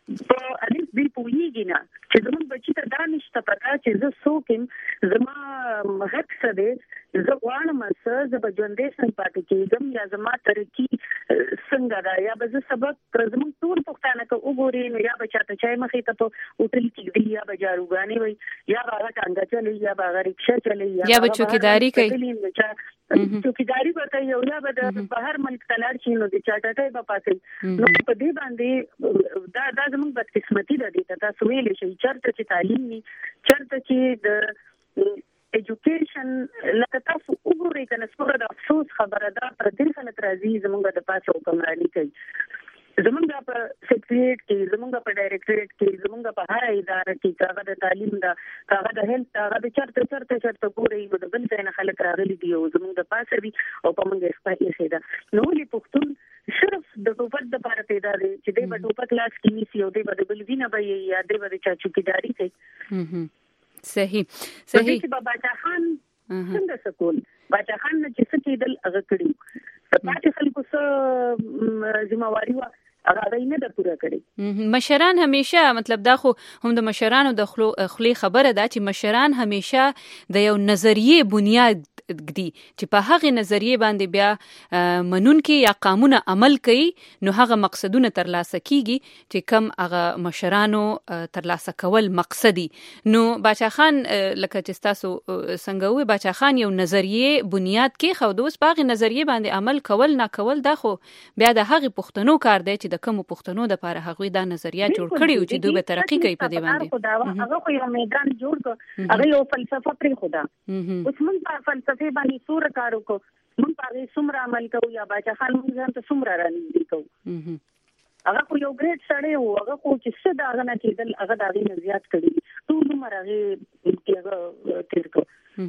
په الف بي پوېږي نه چې زموږ بچی ته دا نشته پتا چې زه څوک يم زما حق څه دی زه غواړم چې زه به ژوندې څنګه پاتې کېږم یا زما ترقی څنګه دا یا به زه سبق زموږ ټول پښتانه ته وګوري نو یا به چاته چای مخې ته په هوټل کې دی یا به جاروګانې وي یا به هغه ټانګه چلی یا به هغه رکشا چلی یا به چوکیداری کوي چوکیداری به کوي او یا به د بهر ملک تلار شي نو د چاټټای به پاتې نو په دې باندې دا دا زموږ بدقسمتي ده دي تاسو ویل شي چرته چې تعلیم ني چرته چې د ایجوکیشن لکه تاسو وګورئ کنه څومره د افسوس خبره ده پر دې خلک راځي زموږ د پاسه حکمرانی کوي زمونږ په سیکریټریټ کې زمونږ په ډایریکټریټ کې زمونږ په هر اداره کې کاغه د تعلیم دا کاغه د هیلث کاغه د چرته چرته چرته ګوري نو د بل ځای نه خلک راغلي دي او زمونږ د پاسه دي او په موږ اسپایي شي دا نو لې پښتون صرف د ټوپک د پاره پیدا دي چې د ټوپک لاس کې نیسی او د بل وینه به یا د بل چا چوکیداری کوي صحیح صحیح چې بابا خان څنګه سکول بابا خان چې څه کېدل هغه کړی پاتې خلکو څه ذمہواری و هغه نه د پوره کړی مشران همیشه مطلب دا خو هم د مشرانو د خلی خبره ده چې مشران همیشه د یو نظریه بنیاد دي چې په هغه نظریه باندې بیا منون کې یا قانون عمل کوي نو هغه مقصدونه ترلاسه کیږي چې کم هغه مشرانو ترلاسه کول مقصدی نو باچا خان لکه چې تاسو څنګه وي باچا خان یو نظریه بنیاد کې خو دوس په نظریه باندې عمل کول نه کول دا خو بیا د هغه پښتنو کار دی چې د کوم پښتنو د لپاره هغه دا نظریه جوړ کړی او چې دوی به ترقی کوي په دې باندې هغه خو یو میدان جوړ کړ هغه یو فلسفه پرې خدا اوس موږ په فلسفه باندې سور کارو کو موږ په سمرا عمل کوو یا باچا خان موږ ته سمرا رانیږي کوو هغه خو یو ګریټ سړی وو هغه خو چې څه دا غنه کېدل هغه دا غي زیات کړی ټول عمر هغه کېغه تیر کو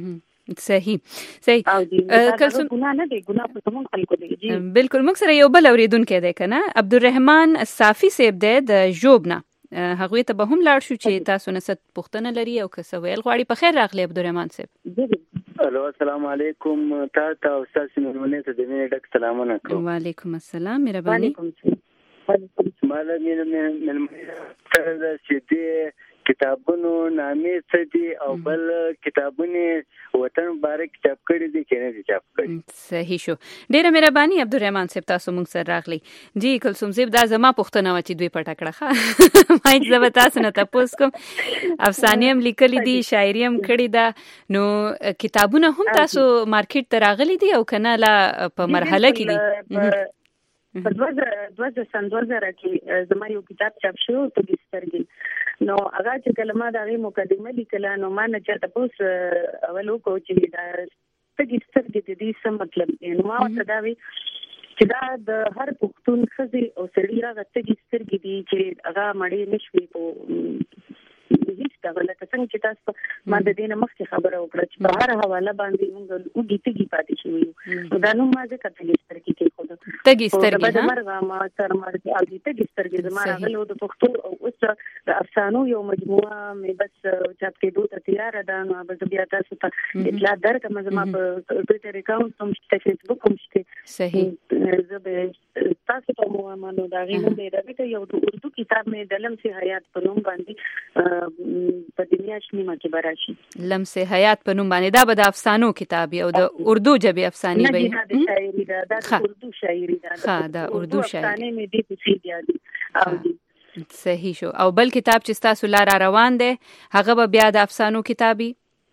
صحیح صحیح کلسم ګنا نه دی ګنا په کوم خلکو دی جی بالکل موږ سره یو بل اوریدونکو دی کنه عبدالرحمن صافی صاحب د جوبنا هغه ته به هم لاړ شو چې تاسو نه ست پښتنه لري او کسویل غواړي په خیر راغلی عبدالرحمن صاحب الو السلام علیکم تا ته استاد سیمونه ته د مینې ډک سلامونه کوم وعلیکم السلام مهرباني مالا مینه مې تر چې دې کتابونو نامې څه دي او بل کتابونه وطن مبارک چاپ کړي دي چې نه دي چاپ کړي صحیح شو ډیره مهرباني عبدالرحمن صاحب تاسو موږ سره راغلی جی کلثوم صاحب دا زما پښتنه و چې دوی پټه کړه ښه ما هیڅ زه تاسو نه تاسو کوم افسانې هم لیکلي دي شاعري هم کړې ده نو کتابونه هم تاسو مارکیټ ته راغلي دي او کنه لا په مرحله کې دي په دوه ځله سن دوه زره کې زما یو کتاب چاپ شو ته د سترګې نو هغه چې کلمه د هغې مقدمه لیکله نو ما نه چاته پوس اول وکړو چې دا ته د سترګې د دې څه مطلب دی نو ما ورته دا وی چې دا د هر پښتون ښځې او سړي هغه سترګې سترګې دي چې هغه مړې نشوي په هیڅ ډول لکه څنګه چې تاسو ما د دې نه مخکې خبره وکړه چې په هر حواله باندې موږ وګړي تګي پاتې شوی نو دا نو ما ځکه تګي سترګې کې خو تګي سترګې ها مرغه ما تر مرګ او دې تګي سترګې زما راغلو د پښتو او اوس د افسانو یو مجموعه مې بس چاپ کېدو ته تیار ده نو به بیا تاسو ته اطلاع درکړم زما په ټوئیټر اکاونټ هم شته فیسبوک هم شته صحیح زه به تاسو ته مو مانو دا غي نه دی راځي یو د اردو کتاب مې د لمس حیات په نوم باندې په دنیا شنیمه کې براشي لمس حیات په نوم باندې دا به د افسانو کتاب او د اردو ژبې افسانې به نه د شاعري دا د اردو شاعري دا ها دا اردو شاعري افسانې مې دې په سي دي او دي صحیح شو او بل کتاب چې تاسو لار روان دي هغه به بیا د افسانو کتابي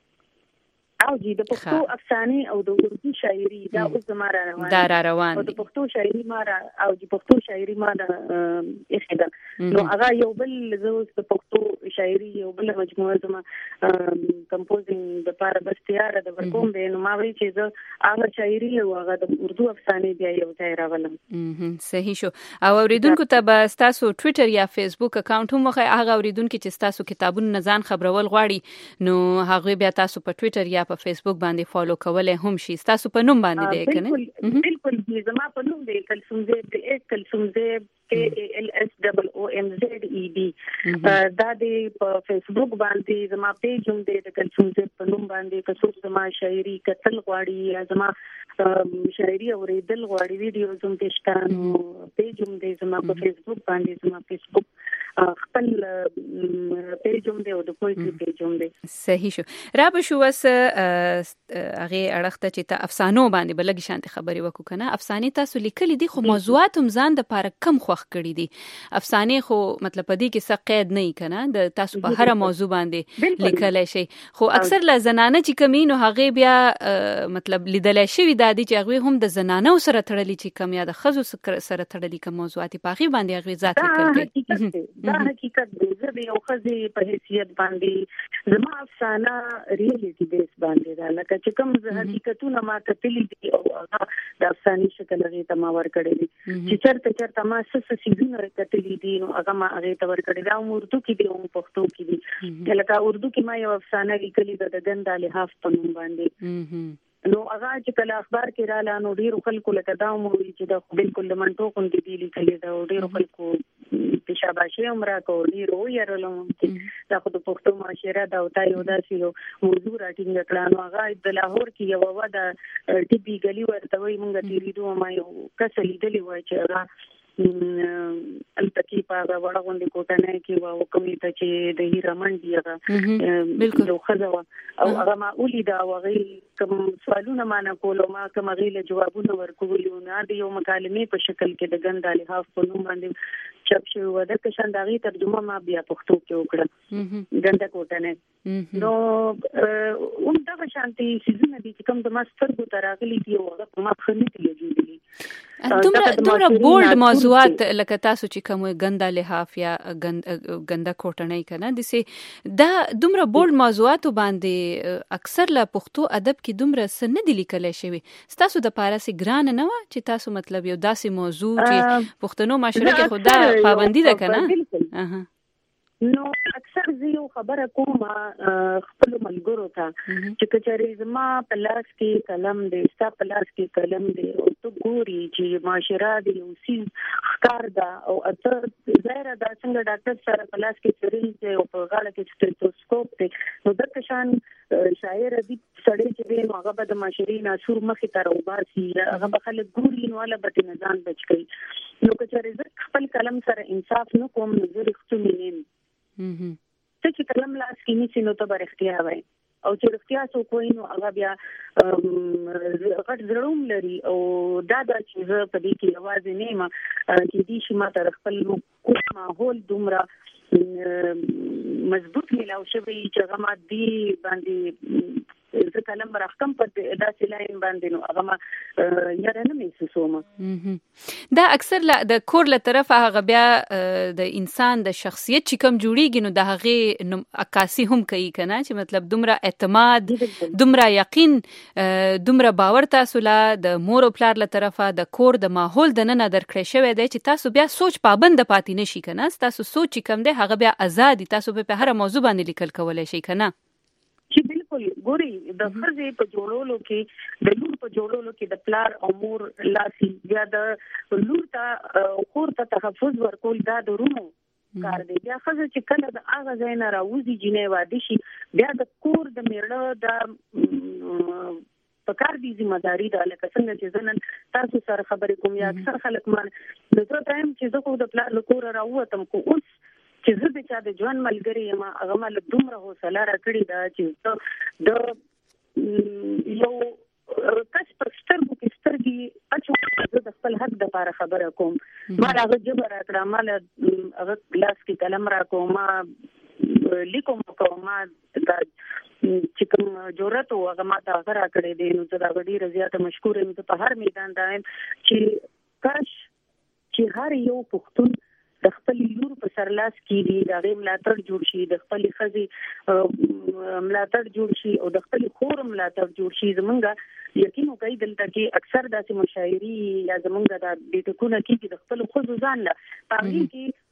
او جی د پښتو افسانې او د اردو شاعري دا اوس زما را روان دا را روان او د پښتو شاعري ما را او د پښتو شاعري ما د اخیدا نو هغه یو بل زه د پښتو شاعري یو بل مجموعه زما کمپوزینګ د پاره بس تیار د ورکوم دی نو ما وی چې زه هغه شاعري او هغه د اردو افسانې بیا یو ځای راولم صحیح شو او اوریدونکو ته به تاسو ټوئیټر یا فیسبوک اکاونټ هم وخی هغه اوریدونکو چې تاسو کتابونو نه ځان خبرول غواړي نو هغه بیا تاسو په ټوئیټر یا په فیسبوک باندې فالو کولای هم شي تاسو په نوم باندې دی کنه بالکل بالکل زما په نوم دی کلثوم زیب د کلثوم زیب K A L S O O M Z E D دا د په فیسبوک باندې زما پیج هم دی د کلثوم زید په نوم باندې که څوک زما شاعري کتل غواړي یا زما شاعري اوریدل غواړي ویډیوز هم پېښ نو پیج هم دی زما په فیسبوک باندې زما فیسبوک خپل پیج هم دی او د پویټري پیج هم دی. صحیح شو. را به شو وس هغه اړخته چې ته افسانو باندې بلګی شانتي خبرې وکړو کنه. افسانې تاسو لیکلي دي خو موضوعات هم ځان د پاره کم خوښ کړی دي. افسانې خو مطلب پدې کې څه قید نه کنه د تاسو په هر موضوع باندې لیکلای شي خو اکثر ل زنانه چې کمینو هغه بیا مطلب لیدلای شي د دې چې هغه هم د زنانه سره تړلي چې کم یا د خزو سره تړلي کوم موضوعات په هغه باندې هغه ذات لیکل دا حقیقت دی. زه د یو خزي په حیثیت باندې زما افسانه ریالټي بیس باندې دا لکه چې کوم زه حقیقتونه ما کتلي دي او هغه د افسانې شکل هغه ته ما ورکړی دي چې چرته چرته ما څه سیزونه کتلي دي نو هغه ما هغه ته ورکړی دا اردو کې دی او پښتو کې دي. لکه اردو کې ما یو افسانه لیکلې ده د ګندا لحاف په نوم باندې نو هغه چې کله اخبار کې رااله نو ډیرو خلکو لکه دا مو چې دا بالکل د منټو کوم دي لیکلې ده او ډیرو خلکو شاباشي عمره کو ډیرو یارلم چې دا خو د پښتو معاشره دا او تا یو داسې موضوع راټینګ کړه نو هغه د لاهور کې یو ودا ټي بي ګلی ورته وي مونږ تیریدو ما یو کس لیدلی وای چې هغه التکی په هغه وړه غونډې کوټه کې و او کومې ته چې د هیرمن دی هغه بالکل خزه او هغه معقولي دا وغي کوم سوالونه معنا کول ما کوم غیله جوابونه ورکول نه دی یو مکالمې په شکل کې د ګندا لحاف په نوم باندې چاپ شو و د کشنداغي ترجمه ما بیا پښتو کې وکړه ګندا کوټه نه نو اون دا شانتي سيزونه دي چې کوم د ماستر کو تراغلي دی او هغه ما خني دی جوړي دومره دومره بولډ موضوعات لکه تاسو چې کوم ګندا لحاف یا ګندا کوټنۍ کنه د سي دا دومره بولډ موضوعات باندې اکثر لا پښتو ادب کې دومره سن دي لیکل شوی تاسو د پاره سي ګران نه و چې تاسو مطلب یو داسې موضوع چې پښتنو معاشره کې خدا پابندي ده کنه اها نو اکثر زه یو خبره کوم خپل ملګرو ته چې کچاري زما په لاس کې قلم دی ستا په لاس کې قلم دی او ته ګوري چې معاشره دی او سیز ښکار ده او اته ظاهره دا څنګه ډاکټر سره په لاس کې سریج دی او په غاړه کې سټیتوسکوپ دی نو د کشان شاعر دی سړی چې دی نو هغه به د معاشري ناسور مخې ته راوباسي هغه به خلک ګوري نو ولا به نه ځان بچ کوي نو کچاري زه خپل قلم سره انصاف نه کوم نو زه رښتونی نیم څه چې کلم لاس کې نیسي نو ته به رښتیا وایي او چې رښتیا څوک وایي نو هغه بیا غټ زړه لري او دا دا چې زه په دې کې یوازې نه یم چې دې شي ما ته خپل کوم ماحول دومره مضبوط ملاو شوی چې هغه ما دې باندې زه کلم راخم په داسې لاین باندې نو هغه ما یاره نه محسوسوم دا اکثر د کور له طرفه هغه بیا د انسان د شخصیت چې کوم جوړیږي نو د هغه عکاسي هم کوي کنه چې مطلب دومره اعتماد دومره یقین دومره باور تاسو له د مور او پلار له طرفه د کور د ماحول د نن درکړې شوی دی چې تاسو بیا سوچ پابند پاتې نشي کنه تاسو سوچ کم دی هغه بیا آزادي تاسو په هر موضوع باندې لیکل کولای شي کنه چې بالکل ګوري د خرځې په جوړولو کې د لور په جوړولو کې د پلار او مور لاسي بیا د لور ته خور ته تحفظ ورکول دا د رونو کار دی بیا خزه چې کله د هغه ځای نه راوځي جنې واده شي بیا د کور د میړه د پکار دي ځمداري ده لکه څنګه چې زنن تاسو سره خبرې کوم یا اکثر خلک مان د زړه ټایم چې زه خو د پلار له کور راووتم کو اوس چې زه د چا د ژوند ملګری یم هغه مال دومره حوصله راکړې ده چې د یو کس په سترګو کې سترګې اچو زه د خپل حق د لپاره خبره کوم ما هغه جبر راکړه مال هغه لاس کې قلم راکوم ما لیکوم کوم ما چې کوم جوړت او هغه ما ته هغه راکړې دي نو زه دا ډیره زیاته مشکور یم په هر میدان دا چې کاش چې هر یو پښتون د خپل لور په سرلاس کې دی د غیم ملاتړ جوړ شي د خپل خزي ملاتړ جوړ شي او د خپل خور ملاتړ جوړ شي زمونږه یقین کوي دلته کې اکثر داسې مشاعري یا زمونږه د ټکونه کې د خپل خزو ځان له پاږي کې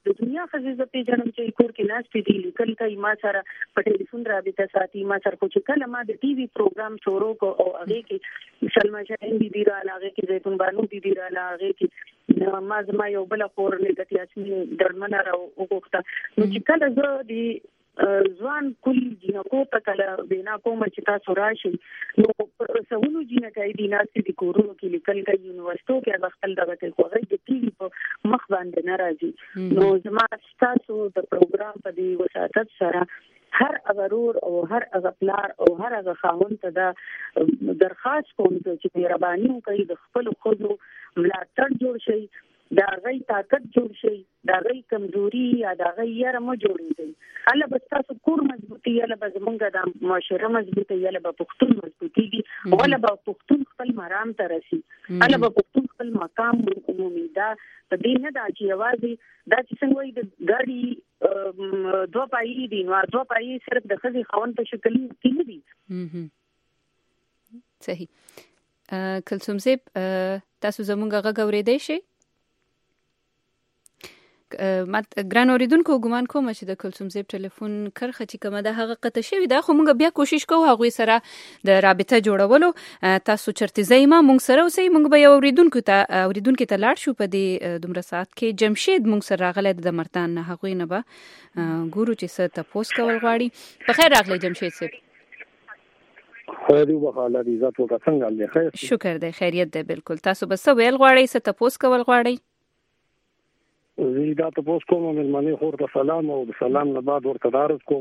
د دنیا خزیزه پیژنم چې کور کې ناس پی دی لیکل کوي ما سره په ټلیفون رابطه ساتي ما سره کوم کله ما د ټي وي پروګرام شروع کو او هغه کې سلمہ شاهین دي را لاغه کې زيتون بانو دي دي را لاغه کې ما زما یو بل خور لګت یاسمین درمنه را وکړه نو چې کله زه دی ځوان کلی جنکو ته کله بنا کوم چې تاسو راشي نو سهولو جنکای دي ناسي د کورونو کې لیکل کوي یونیورسيټو کې د خپل دغه ته کوي د ټي په مخ باندې ناراضي نو زما تاسو د پروګرام په دی وساتت سره هر اغرور او هر اغپلار او هر اغ خاوند ته د درخواست کوم چې مهرباني وکړي د خپل خودو ملاتړ جوړ شي دا غي طاقت جوړ شي دا غي کمزوري یا دا غي یره مو جوړیږي الله بس تاسو کور مضبوطی یا به زمونږ د معاشره مضبوطی یا به پښتون مضبوطیږي ولا به پښتون خپل مرام ته رسي الله به پښتون خپل مقام عمومي دا په دې نه دا چې یوازې دا چې څنګه وي د ګاډي دوه پای دي نو دوه پای صرف د خزي خوان په شکل کې نه دي صحیح کلثوم صاحب تاسو زمونږ غږ اورېدای شئ ما ګران اوریدونکو ګمان کوم چې د کلثوم صاحب ټلیفون کرخه چې کومه ده هغه قطع شوی دا خو موږ بیا کوشش کوو هغه سره د رابطه جوړولو تاسو چرته زېما موږ سره اوسئ موږ به اوریدونکو ته اوریدونکو ته لاړ شو په دې دومره ساعت کې جمشید موږ سره راغلی د مرتان نه هغه نه به ګورو چې څه تاسو کول غواړي په خیر راغلی جمشید صاحب خیر یو بخاله دې عزت وکړه څنګه دې خیر شکر دې خیریت دې بالکل تاسو بس ویل غواړئ څه تاسو کول غواړئ زه دا تاسو کوم ملمنه خور ته سلام او سلام نه بعد ورته دارس کوم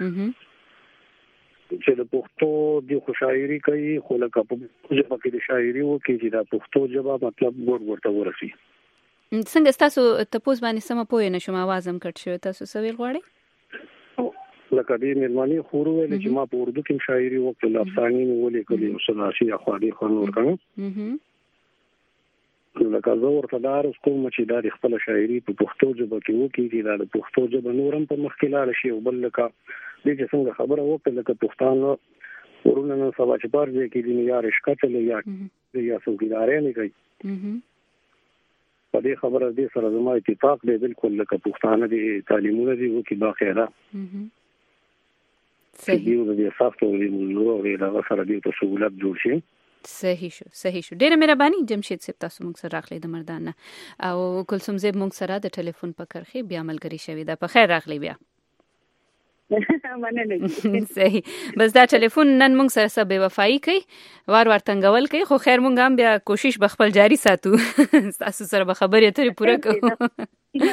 چې د پښتو د خوشاعري کوي خو لکه په ژبه کې د شاعري وو کې چې د پښتو ژبه مطلب ور ورته ورسي څنګه تاسو تاسو باندې سم پوه نه شوم आवाज هم کټ شو تاسو سویل غواړئ لکه دې ملمنه خور ویل چې ما په اردو کې شاعري وکړه افسانې ولې کړې او سلاشي اخوادي خون ورکړم لکه زه ورته دارس کوم چې دا د خپل شاعري په پښتو ژبه کې وکړي چې دا د پښتو ژبه نورم په مخ کې لاړ شي او بل لکه دې چې څنګه خبره وکړه لکه پښتانه ورونه نن سبا چې پار دې کې دي یا رشکا چلے یا یا څوګیدارې نه کوي په دې خبره دې سره زما اتفاق دی بالکل لکه پښتانه دې تعلیمونه دي وکړي باخیره صحیح دی د سافتو دې نو ورې دا سره دې ته سہولت جوړ شي صحیح شو صحیح شو ډیره مهرباني جمشید صاحب تاسو موږ سره راغلی د مردان او کلثوم صاحب موږ سره د ټلیفون په کرخي بیا ملګری شوی دا په خیر راغلی بیا صحیح بس دا ټلیفون نن موږ سره سبه وفای کوي وار وار تنګول کوي خو خیر موږ هم بیا کوشش بخپل جاری ساتو تاسو سره به خبرې اترې پوره کوو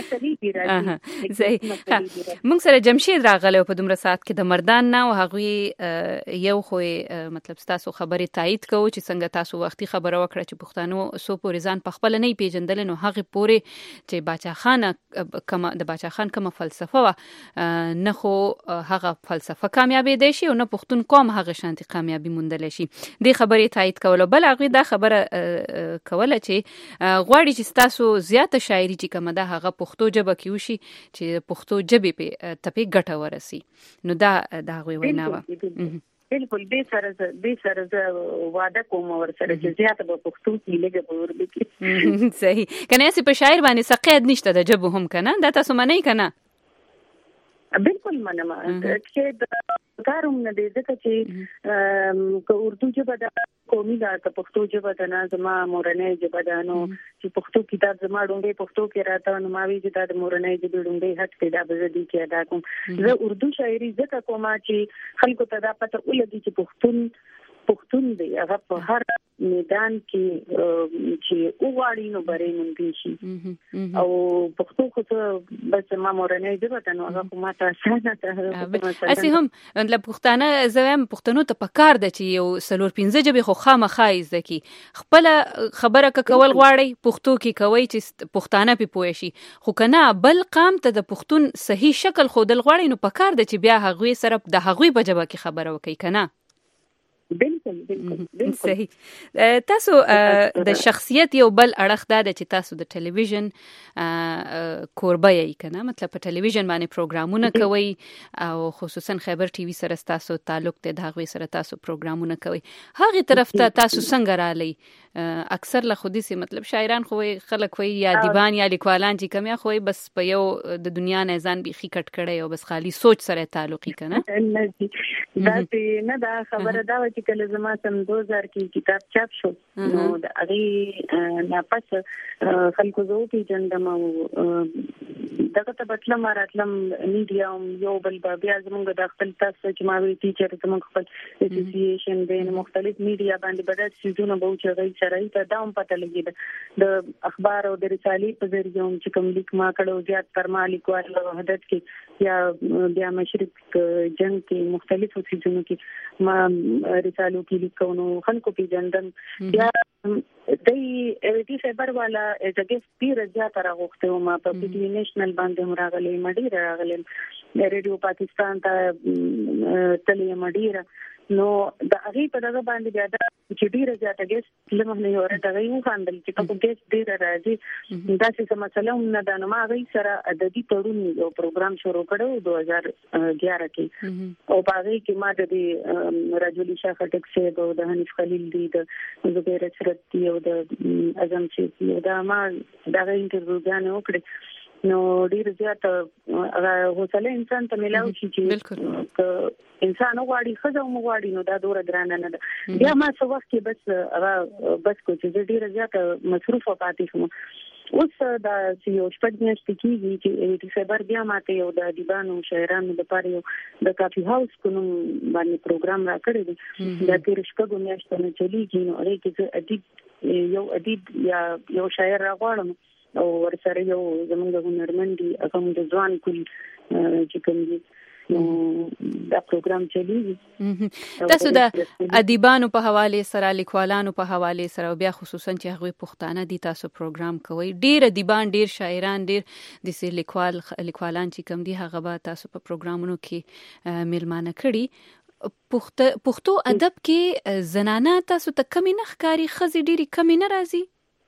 موږ سره جمشید راغلی په دومره ساعت کې د مردان نه او هغه یو خو مطلب تاسو خبرې تایید کوو چې څنګه تاسو وختي خبره وکړه چې پښتنو سو پورې ځان په خپل نه پیژندل نو هغه پورې چې باچا خان کما د باچا خان کومه فلسفه و نه خو هغه فلسفه کامیابی دی شي او نه پښتون قوم هغه شانتي کامیابی موندل شي د خبرې تایید کول بل هغه دا خبره کوله چې غواړي چې تاسو زیاته شاعري چې کومه ده هغه پښتو ژبه کې وشي چې پښتو ژبې په تپې ګټه ورسي نو دا دا غوي وینا و بالکل به سره به سره وعده کوم ور سره چې زیاته په پښتو کې لګه ور بکی صحیح کنه چې په شاعر باندې سقید نشته د ژبه هم کنه دا تاسو منئ کنه بالکل منم چې کاروم نه دې ځکه چې که اردو ژبه د قومي دا که پښتو ژبه د نه زما مورنۍ ژبه ده نو چې پښتو کتاب زما ډونګې پښتو کې راته نو ما وی چې دا د مورنۍ ژبې ډونګې حق پیدا به دي کې ادا کوم زه اردو شاعري ځکه کوم چې خلکو ته دا پته ولګي چې پښتون پښتون دی هغه په هر میدان کې چې وګړي نو برې مونږ شي او پښتو خو ته بس ما مورنۍ ژبه ده نو هغه ما ته اسانه ده اسی هم د پښتانه زویم پښتنو ته پکار ده چې یو سلور پنځه ژبې خو خامخا زکی خپل خبره کول غواړي پښتو کې کوي چې پښتانه په پوي شي خو کنه بل قام ته د پښتون صحیح شکل خودل غواړي نو پکار ده چې بیا هغوی سره د هغوی په ژبه کې خبره وکړي کنه بالکل بالکل بالکل صحیح. تاسو د شخصیت یو بل اړخ دا چې تاسو د ټلویزیون کوربه یې کنه، مطلب په ټلویزیون باندې پروګرامونه کوي او خصوصا خیبر ټي وي سره تاسو تعلق ته د هغه سره تاسو پروګرامونه کوي. هغه طرف ته تاسو څنګه رالی؟ اکثر له خودي سي مطلب شاعران خو خلک وي یا دیوان یا لیکوالان چې کمیا خو بس په یو د دنیا نه ځان بيخي کټ کړي او بس خالی سوچ سره تعلقي کنه. دا نه دا خبره دا و چې کله زما سم دو هزار کې کتاب چاپ شو نو د هغه نه پس خلکو زو کې جندم او دغه ته بتلم راتلم میډیا یو بل بیا زموږ د خپل تاسو چې ما وی ټیچر زموږ خپل اسوسییشن د مختلف میډیا باندې بدل سيزونه به چې غي سره ته داوم پته لګید د اخبار او د رسالې په ذریعہ چې کوم لیک ما کړو زیات ترما لیکوال وحدت کې یا بیا مشرق جنگ کې مختلفو سيزونو کې ما رسالو کې لیکونو خلکو په جندم یا د ټي خبر والا دغه سپیر زیات راغوخته ما په پی ټي نېشنل باندې راغلي مډیر راغلي ریډیو پاکستان ته تلې مډیر نو د هغه په دغه باندې بیا د چې ډیره زیاته ګس لمه نه وره دغه یو خاندل چې په ګس ډیره راځي دا چې مسله نه د نو ما غي سره عددي تړون یو پروګرام شروع کړو دو هزار ګیارہ کې او باغې کې ما د رجولي شاه خټک سه د حنیف خلیل دی د زبیر شرط دی او د اعظم شي دا ما دغه انټرویو غانه وکړه نو ډیر زیات حوصله انسان ته ملاوي چې انسان وغواړي خزه وغواړي نو دا ډوره درانه نه ده بیا ما څو وخت کې بس بس کو چې ډیر زیات مصروف پاتې شوم. اوس دا یو شپږ میاشتې کېږي چې ټي خبر بیا ماته یو د ادیبانو شاعرانو لپاره یو د کافي هاوس کوم باندې پروګرام را کړی دی دا تیر شپږ میاشتې نه چلیږي نو هغه کې ادیب یو ادیب یا یو شاعر راغواړم او ورسره یو زمونږ هنرمندي هغه د ځوان کول چې کوم دي نو دا پروګرام چلیږي. تاسو د ادیبانو په حواله سره لیکوالانو په حواله سره بیا خصوصا چې هغه پښتانه دي تاسو پروګرام کوي ډیر ادیبان ډیر شاعران ډیر د سي لیکوال لیکوالان چې کوم دي هغه به تاسو په پروګرامونو کې میلمانه کړي. پښتو ادب کې زنانه تاسو ته کمی نه ښکاری خزي ډیری کمی نه راځي؟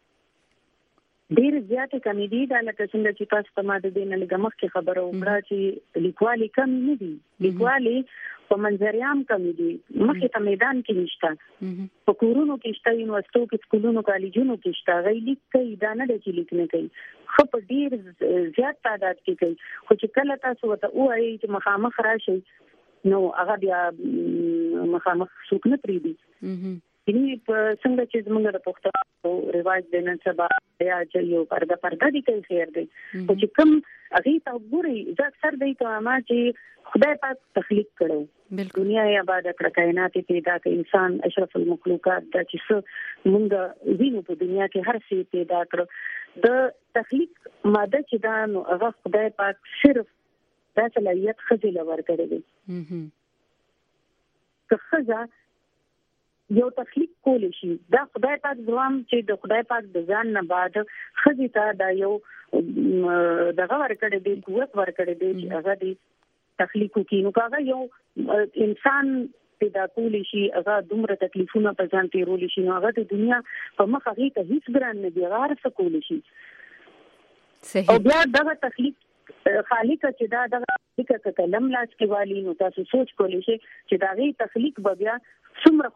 ډیر زیاتې کمی دي دا لکه څنګه چې تاسو ته ما د دې نه لږ مخکې خبره وکړه چې لیکوالي کم نه دي لیکوالي په منځریام کمی دي مخکې ته میدان کې نشته په کورونو کې شته یونیورسيټو کې سکولونو کالجونو کې شته غي لیک کوي دا نه د چې لیک نه کوي خو په ډیر زیات تعداد کې کوي خو چې کله تاسو ته وایي چې مخامخ راشي نو هغه بیا مخامخ څوک نه پریدي. یعنی په څنګه چې زموږ د پښتو رواج د نن سبا یا چې یو پرده پرده دي کوي خیر دی او چې کوم هغه ته ګوري ځکه اکثر دی ته ما چې خدای پاک تخلیق کړو دنیا یا بعد کړه کائنات پیدا کړ انسان اشرف المخلوقات د چې څو موږ وینو په دنیا کې هر څه پیدا کړو د تخلیق ماده چې دا نو هغه خدای پاک صرف دا صلاحیت خزل ورکړي دي که خزا یو تخلیق کول شي دا خدای پاک زوام چې د خدای پاک د ځان نه بعد خزي ته دا یو دغه ورکړي دی قوت ورکړي دی چې هغه دی تخلیق کوي نو هغه یو انسان پیدا کول شي هغه دومره تکلیفونه په ځان تیرول شي نو هغه د دنیا په مخ هغه ته هیڅ ګران نه دی غار څه کول شي صحیح او بیا دغه تخلیق خالق چې دا دغه لیکه کلم لاس کې والی نو تاسو سوچ کولی شئ چې دا غي تخلیق به بیا څومره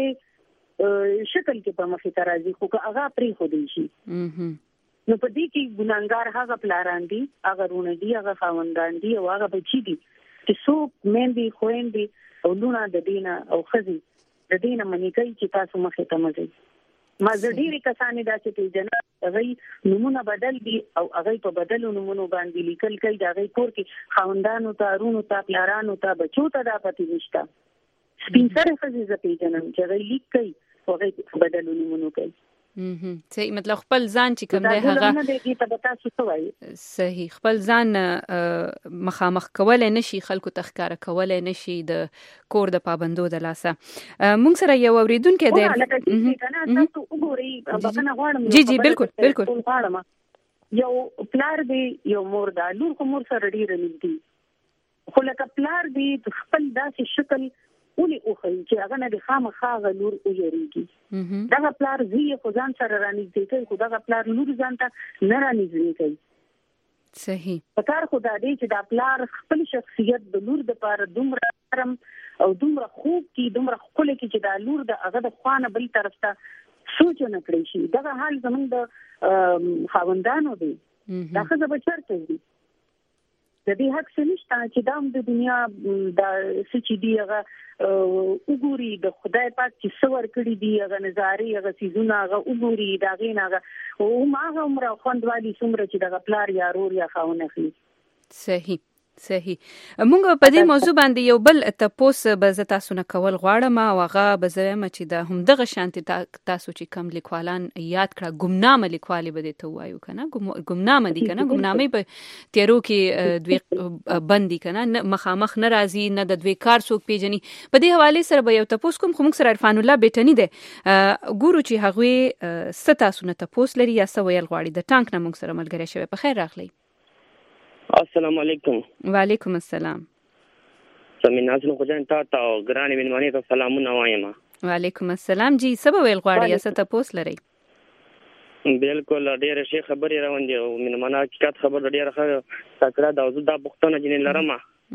کله شکل کې په مخې ته راځي خو هغه پرې خو دی شي نو په دې کې ګناګار هغه پلاران دي هغه رونه دي هغه خاوندان دي او هغه بچی دي چې څوک مېندې خويندې او لونه د دینه او خزي د دینه منی کوي چې تاسو مخې ته مزي ما زړی کسانې دا چې په جنا هغه نمونه بدل دي او هغه په بدلو نمونه باندې لیکل کوي دا هغه کور کې خاوندانو ته رونو ته پلارانو ته بچو ته دا پتی نشته سپین سره خزي زپی جنم چې هغه لیک کوي او هغه بدلو نمونه کوي مهم صحیح مطلب خپل ځان چې کوم دی هغه نه دی په تاسو څه وایي صحیح خپل ځان مخامخ کول نه شي خلکو تخکاره کول نه شي د کور د پابندو د لاسه مونږ سره یو اوریدونکو دی تاسو وګورئ بخنه غواړم جی جی بالکل بالکل یو پلار دی یو مور دا لور کوم سره ډیر نږدې خو لکه پلار دی خپل داسې شکل ولې اوخی چې هغه نه د خامخا غلور ویریږي دا پلار زی خو ځان سره رانیږدې کوي خو دا پلار لور ځان ته نه رانیږدې کوي صحیح پکار خدا دې چې دا پلار خپل شخصیت د لور د پاره دومره نرم او دومره خوب کی دومره خپل کی چې دا لور د هغه د خوانه بل طرف ته سوچ نه کړی شي دا حال زمونږ د خاوندانو دی دا څه به چرته دي د دې حق نشته چې دا د دنیا د سچې دی هغه وګوري د خدای پاک چې څور کړی دی هغه نظاري هغه سيزونه هغه وګوري دا غینغه او ما هم را خوندوالي څومره چې د پلار یا رور یا خاونه خي صحیح صحیح مونږ په دې موضوع باندې یو بل تاسو به ز تاسو نه کول غواړم او هغه به زما چې د همدغه شانتي تاسو چې کم لیکوالان یاد کړه ګمنامه لیکوالي به ته وایو کنه ګمنامه دي کنه ګمنامه په تیرو کې دوی بندي کنه مخامخ ناراضي نه د دوی کار څوک پیژني په دې حواله سره به یو تاسو کوم خو موږ سره عرفان الله بیٹنی ده ګورو چې هغه ست تاسو نه تاسو لري یا سویل غواړي د ټانک نه موږ سره ملګری شوی په خیر راغلی السلام علیکم وعلیکم السلام زمين نازل خو جان تا تا ګرانې منمنې ته سلامونه وایم وعلیکم السلام جی سبا ویل غواړی یا ست پوس لري بالکل ډېر شي خبرې روان دي او منمنه حقیقت خبر ډېر ښه تکړه دا اوس دا پښتون جن لرمه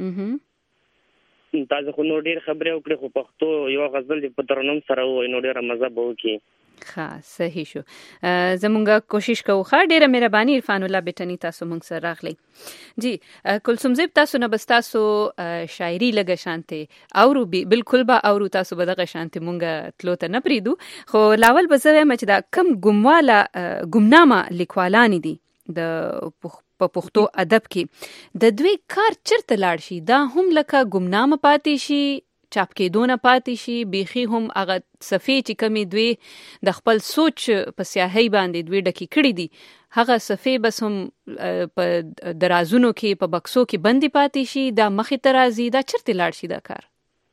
اه تاسو خو نو ډېر خبرې وکړې خو پښتو یو غزل دی په ترنم سره وای نو ډېر مزه به وکي ها صحیح شو زمونږه کوشش کوو ښه ډیره مهرباني عرفان الله بیٹنی تاسو مونږ سره راغلی جی کلثوم زیب تاسو نه بس تاسو شاعري لګه شانته او بالکل با او تاسو به دغه شانته مونږه تلو ته نه پریدو خو لاول به زه مچ دا کم ګمواله ګمنامه لیکوالانی دي د په پښتو ادب کې د دوی کار چرته لاړ شي دا هم لکه ګمنامه پاتې شي چاپ کېدونه پاتې شي بيخي هم هغه صفې چې کمی دوی د خپل سوچ په سیاهي باندې دوی ډکی کړی دي هغه صفې بس هم په درازونو کې په بکسو کې بندي پاتې شي دا مخې ترازی دا چرته لاړ شي دا کار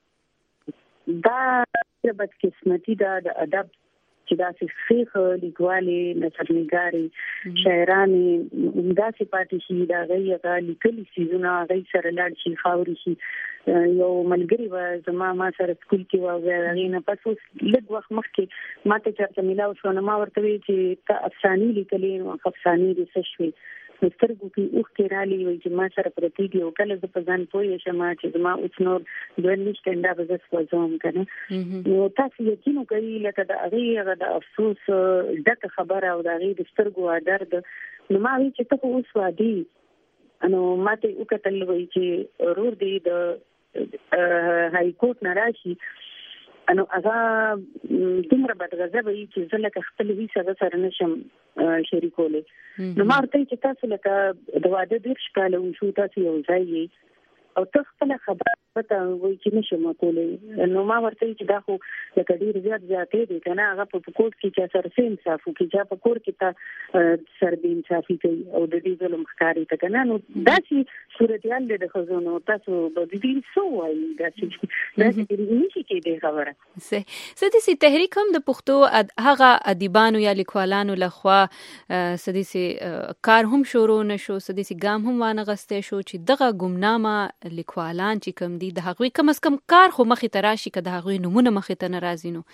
دا بد قسمتي دا د ادب چې دا څه لیکوالي نثرنګاري شاعراني همداسې پاتې شي دا غي لیکلي سيزونه غي سره لاړ شي خاوري شي یو ملګری و زما ما سره سکول کې و غي نه پس لږ وخت مخکې ماته چرته ملاو شو نو ما ورته وی چې تا افساني لیکلي نو افساني دي څه شوي سترګو کې اوخ کې را لې وي چې ما سره پرتی دی او کله زه په ځان پوهې شم چې زما اوس نور دوه نشته انده به زه سوځم کنه نو تاسو یقین کوي لکه د هغه د افسوس دغه خبره او د هغه د سترګو درد نو ما وی چې ته اوس وادي انو ماته وکتل وی چې رور دی د هاي کورټ نه راشي انو هغه دومره بدغزه وی چې زه لکه خپل وی سره سره نشم شریکولې نو ما ورته چې تاسو لکه د واده د ښکاله وشو تاسو یو ځای او ته خپل خبره پته وای چې نشم کولای نو ما ورته چې دا خو لکه ډیر زیات زیاتې دي کنه هغه په کوټ کې چې سر سین صافو کې چې په کور کې تا سر دین صافي کوي او د دې ظلم ښکاری ته کنه نو دا چې صورتيال د خزونو تاسو به دې سو وای دا چې دا چې نشي کېدای خبره سدي تحریک هم د پښتو هغه ادیبانو یا لیکوالانو لخوا سدي کار هم شروع نشو سدي ګام هم وانه غسته شو چې دغه ګمنامه لیکوالان چې کم دي د هغوی کم از کم کار خو مخې ته راشي که د هغوی نمونه مخې ته ناراضي نو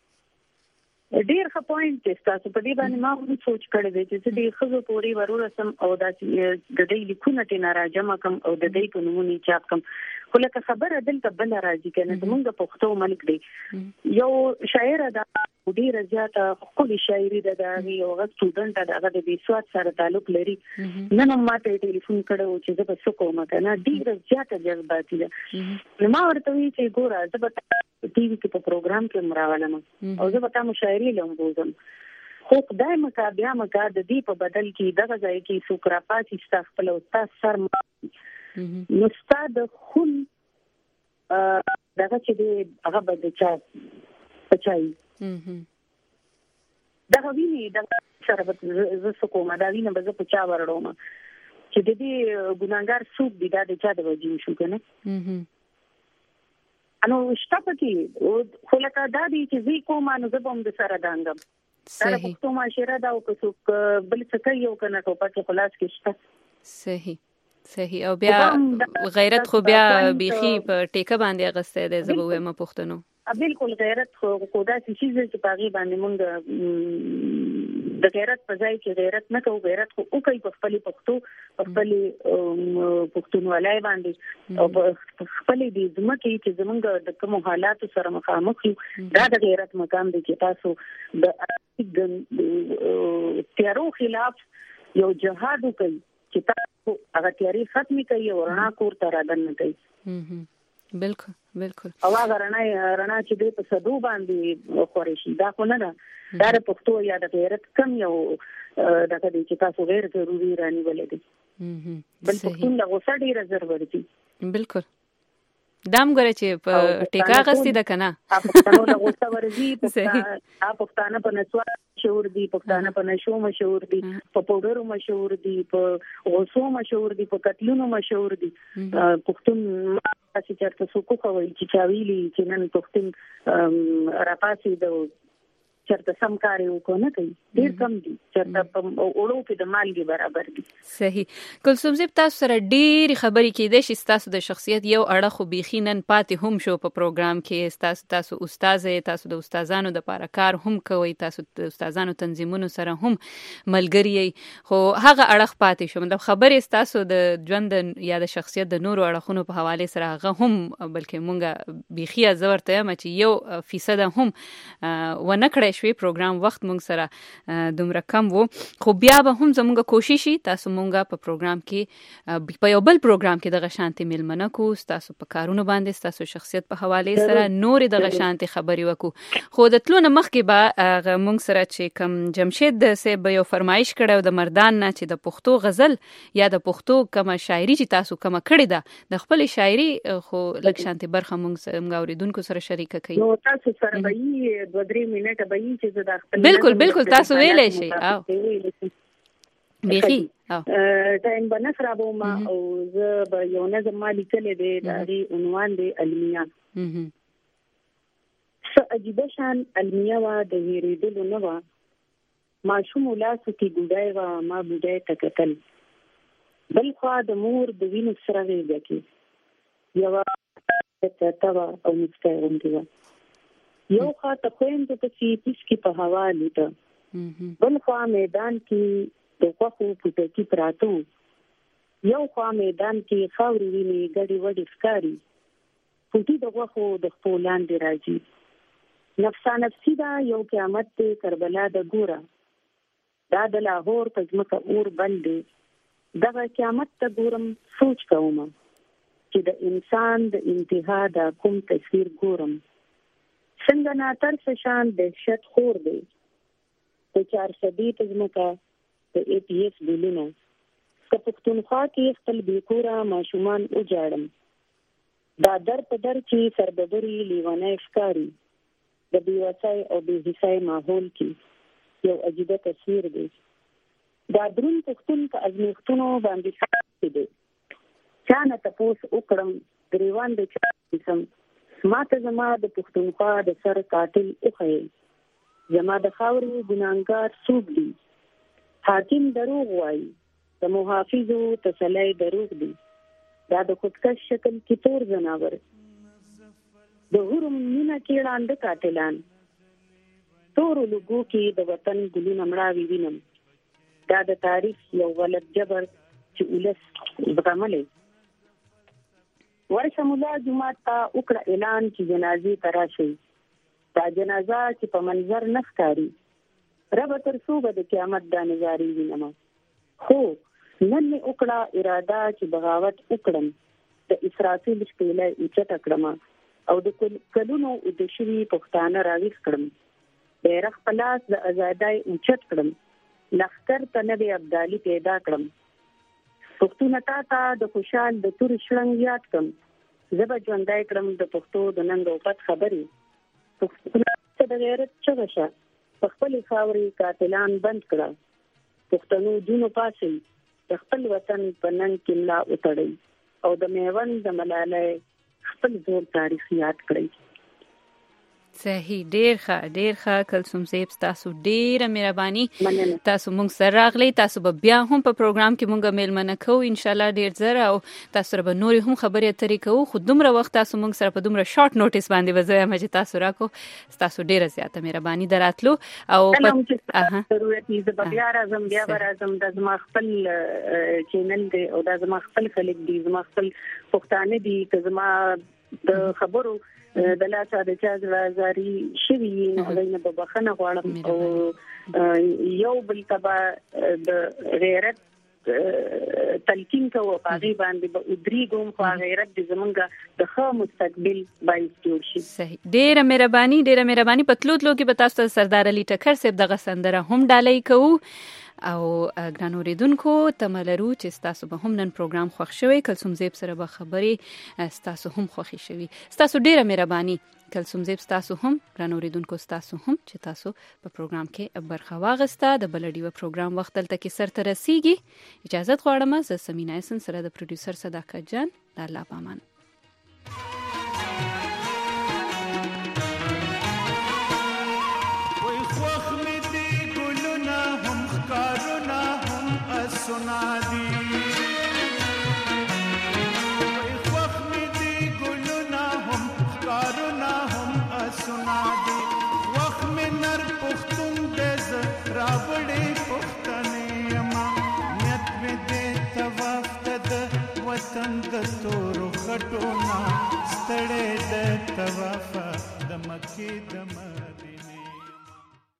ډیر ښه پوینټ دی تاسو په دې باندې ما هم سوچ کړی دی چې دې خزو پوری ورورسم او د دې لیکونه ته ناراجمه کم او د دې په نمونه چاپ کم خو لکه خبره دلته بل راځي کنه زمونږ پښتو ملک دی یو شاعر دا ډیر زیاته خپل شاعري د دغه یو غو سټوډنټ دغه د بیسواد سره تعلق لري نن ما ته ټلیفون کړو چې زه په څه کوم کنه ډیر زیاته جذباتي ده نو ما ورته وی چې ګوره زه به ټي وي کې په پروګرام کې مراولم او زه به تاسو شاعري لوم خو خدای مکا بیا مکا د دې په بدل کې دغه ځای کې سوکرا پاتې استغفل او تاسو سر نو ستاد خون دغه چې دی هغه به چا پچای دغه ویني د سره به زه کومه دا ویني به زه په چا ورړم چې د دې ګناګار څوک دی دا د چا د وجې شو کنه انو شپږی خو لکه دا دی چې زی کومه نو زه به د سره دانګم دا پښتو معاشره دا او څوک بل څه کوي او کنه په پاتې خلاص کې شته صحیح صحیح. او بیا غیرت خو بیا بيخي په ټیکه باندې غسته ده زبوه م پښتنو. بالکل غیرت خو کودا چې چیز چې پاغي باندې مونږ د غیرت په ځای کې غیرت نه کوو، غیرت خو او کوي په خپل پښتو په خپل پښتونولۍ باندې او په خپل دې ځمکې چې زمونږ د کوم حالات سره مخامخ یو، دا د غیرت مقام دی چې تاسو د تیارو خلاف یو جهاد کوي چې تاسو هغه تیاری ختم کوي او رڼا کور ته راځنه کوي. بالکل بالکل. او هغه رڼا رڼا چې د په صدو باندې خوري شي دا خو نه ده، دا د پښتو یا د غیرت کم یو دغه دی چې تاسو غیر ضروري رانی ولې دي. بل پښتون له غوسه ډیر ضروري دي. بالکل. دام غره چې په ټیکا غستی د کنه پښتنو له غوسه ورزي، پښتانه په نسوار مشهور دي، پښتانه په نشو مشهور دي، په پودرو مشهور دي، په غوسو مشهور دي، په قتلونو مشهور دي. پښتون چې چرته سوکو کوي چې چاویلی چې نن پښتون راپاسي د چرته سم کار یو کو نه کوي، ډیر کم دي چرته اورو په د مالګي برابر دي. صحیح. کلثوم زیب تاسو سره ډیر خبرې کېدې چې تاسو د شخصیت یو اړه خو بيخي نن پاتې هم شو په پروګرام کې، تاسو تاسو استاد تاسو د استادانو د لپاره کار هم کوي، تاسو د استادانو تنظیمونو سره هم ملګری، خو هغه اړه پاتې شو. مطلب خبرې تاسو د ژوند یا د شخصیت د نورو اړخونو په حواله سره هغه هم بلکې مونږه بيخي ازورته یم چې یو فیصد هم ونه کړی شوی پروګرام وخت مونږ سره دومره کم وو، خو بیا به هم زموږه کوشش شي تاسو مونږه په پروګرام کې په یو بل پروګرام کې دغه شانتي ملمنه کو، تاسو په کارونو باندې تاسو شخصیت په حواله سره نور دغه شانتي خبري وکړو. خو د تلونه مخکې به مونږ سره چې کم جمشید سه به یو فرمایش کړو د مردان نه چې د پښتو غزل یا د پښتو کومه شاعري چې تاسو کومه کړې ده د خپل شاعري خو لږ شانتي برخه مونږ څنګه اوریدونکو سره شریک کړئ. نو تاسو سره به یې دوه درې منټه به یې چې د خپل بالکل بالکل تاسو ویلې شي او بيخي او ټایم باندې خرابو ما او زه به یو نظم مالي کله دې د عنوان دی المیه. څه عجیب شان المیه وا د هېریدلو نه وا، ماشوم لاسو کې ګډای وا ما بډای تکتل، بل خوا د مور د وینو سره ویږي یو تتوا او مستعون دی، یو خوا ته خويند ته چې پیس کې په هوا لیدا، بل خوا میدان کې د خوخو پټکی پراتو، یو خوا میدان کې خاورې ویني ګډي وډي ښکاری، پټي د خوخو د خپلان دی راځي، نفسا نفسي دا یو قیامت ته کربلا د ګورا، دا د لاهور پزمکه اور بندي، دغه قیامت ته ګورم سوچ کوم چې د انسان د انتها د کوم تصویر ګورم، څنګه ناتر شان دهشت خور دی په چار سدي تزمکا د ای پی ایس بولونه که پښتونخوا کې خپل بیکورا ماشومان اجاړم، دا در په در کې سربدري لیوانه ښکاری، د بیوسای او بېحسای ماحول کې یو عجیبه تصویر دی، دا درون پښتون په ازمیختونو باندې ښکاري دی، چا نه تپوس وکړم ګریوان د چا سم، ما ته زما د پښتونخوا د سر قاتل اوخی، زما د خاورې ګناهګار څوک دی، حاکم دروغ وایي د محافظو تسلی دروغ دی، دا د خودکش شکل کې تور زناور، د هرم مینه کې ړانده قاتلان، تورو لوګو کې د وطن ګلونه مړاوي وینم، دا د تاریخ یو غلط جبر چې ولس زغملی، ورشه مولا جمعه ته وکړه اعلان چې جنازې ته راشئ، دا جنازه چې په منظر نه ښکاري، رب تر څو به د قیامت دا نظارې وینم، خو نن مې وکړه اراده چې بغاوت وکړم، د اسرافیل شپېله اوچته کړم او د کلونو د شوي پښتانه راویښ کړم، بیرغ په لاس د ازادۍ اوچت کړم، لښکر ته نوې ابدالي پیدا کړم، پښتون تا ته د خوشحال د تور شړنګ یاد کړم، زه به ژوندی کړم د پښتو د ننګ او پت خبرې، پښتون ته د غیرت چغه شه په خپلې خاورې قاتلان بند کړه، پښتنو جونو پاسئ د خپل وطن په ننګ کې ملا وتړئ او د میوند د ملالۍ خپل زور تاریخ یاد کړئ. صحیح ډیر ښه ډیر ښه کلثوم صاحب تاسو ډیره مهرباني تاسو مونږ سره راغلی تاسو به بیا هم په پروګرام کې مونږه میلمنه کوو ان شاء الله ډیر زر او تاسو سره به نورې هم خبرې اترې کوو خو دومره وخت تاسو مونږ سره په دومره شارټ نوټیس باندې وځي چې تاسو راکو تاسو ډیره زیاته مهرباني دراتلو او په ضرورت دې د بیا راځم بیا راځم د زما خپل چینل دی او د زما خپل خلک دی زما خپل پښتانه دي که زما د خبرو د لا چا د چا زاري شوی نو غوښنه به بخنه غواړم او یو بل تبع د غیرت تلقین کوو پاغي باندې به ادریګم خو غیرت د زمونږ د ښه مستقبل باعث جوړ شي. صحیح ډیره مهرباني ډیره مهرباني په تلو تلو کې به تاسو سردار علي ټکر صاحب دغه سندره هم ډالۍ کوو او ګران اوریدونکو تملرو چې تاسو به هم نن پروګرام خوښ شوی کلثوم زیب سره به خبرې تاسو هم خوښی شوی تاسو ډیره مهرباني کلثوم زیب تاسو هم ګران اوریدونکو تاسو هم چې تاسو په پروګرام کې برخه واغسته د بلډي و پروګرام وخت تلته کې سر ته رسیږي اجازه غواړم زه سمینا حسن سره د پروډوسر صداقت جان د الله پامان सुना दी वख में दी गुलना हम कारुना हम सुना दी वख में नर पुख्तुन देज रावड़े पुख्तने यमा नियत में दे तवाफ तद वतन द तोरो खटोना stare de tavafa da makida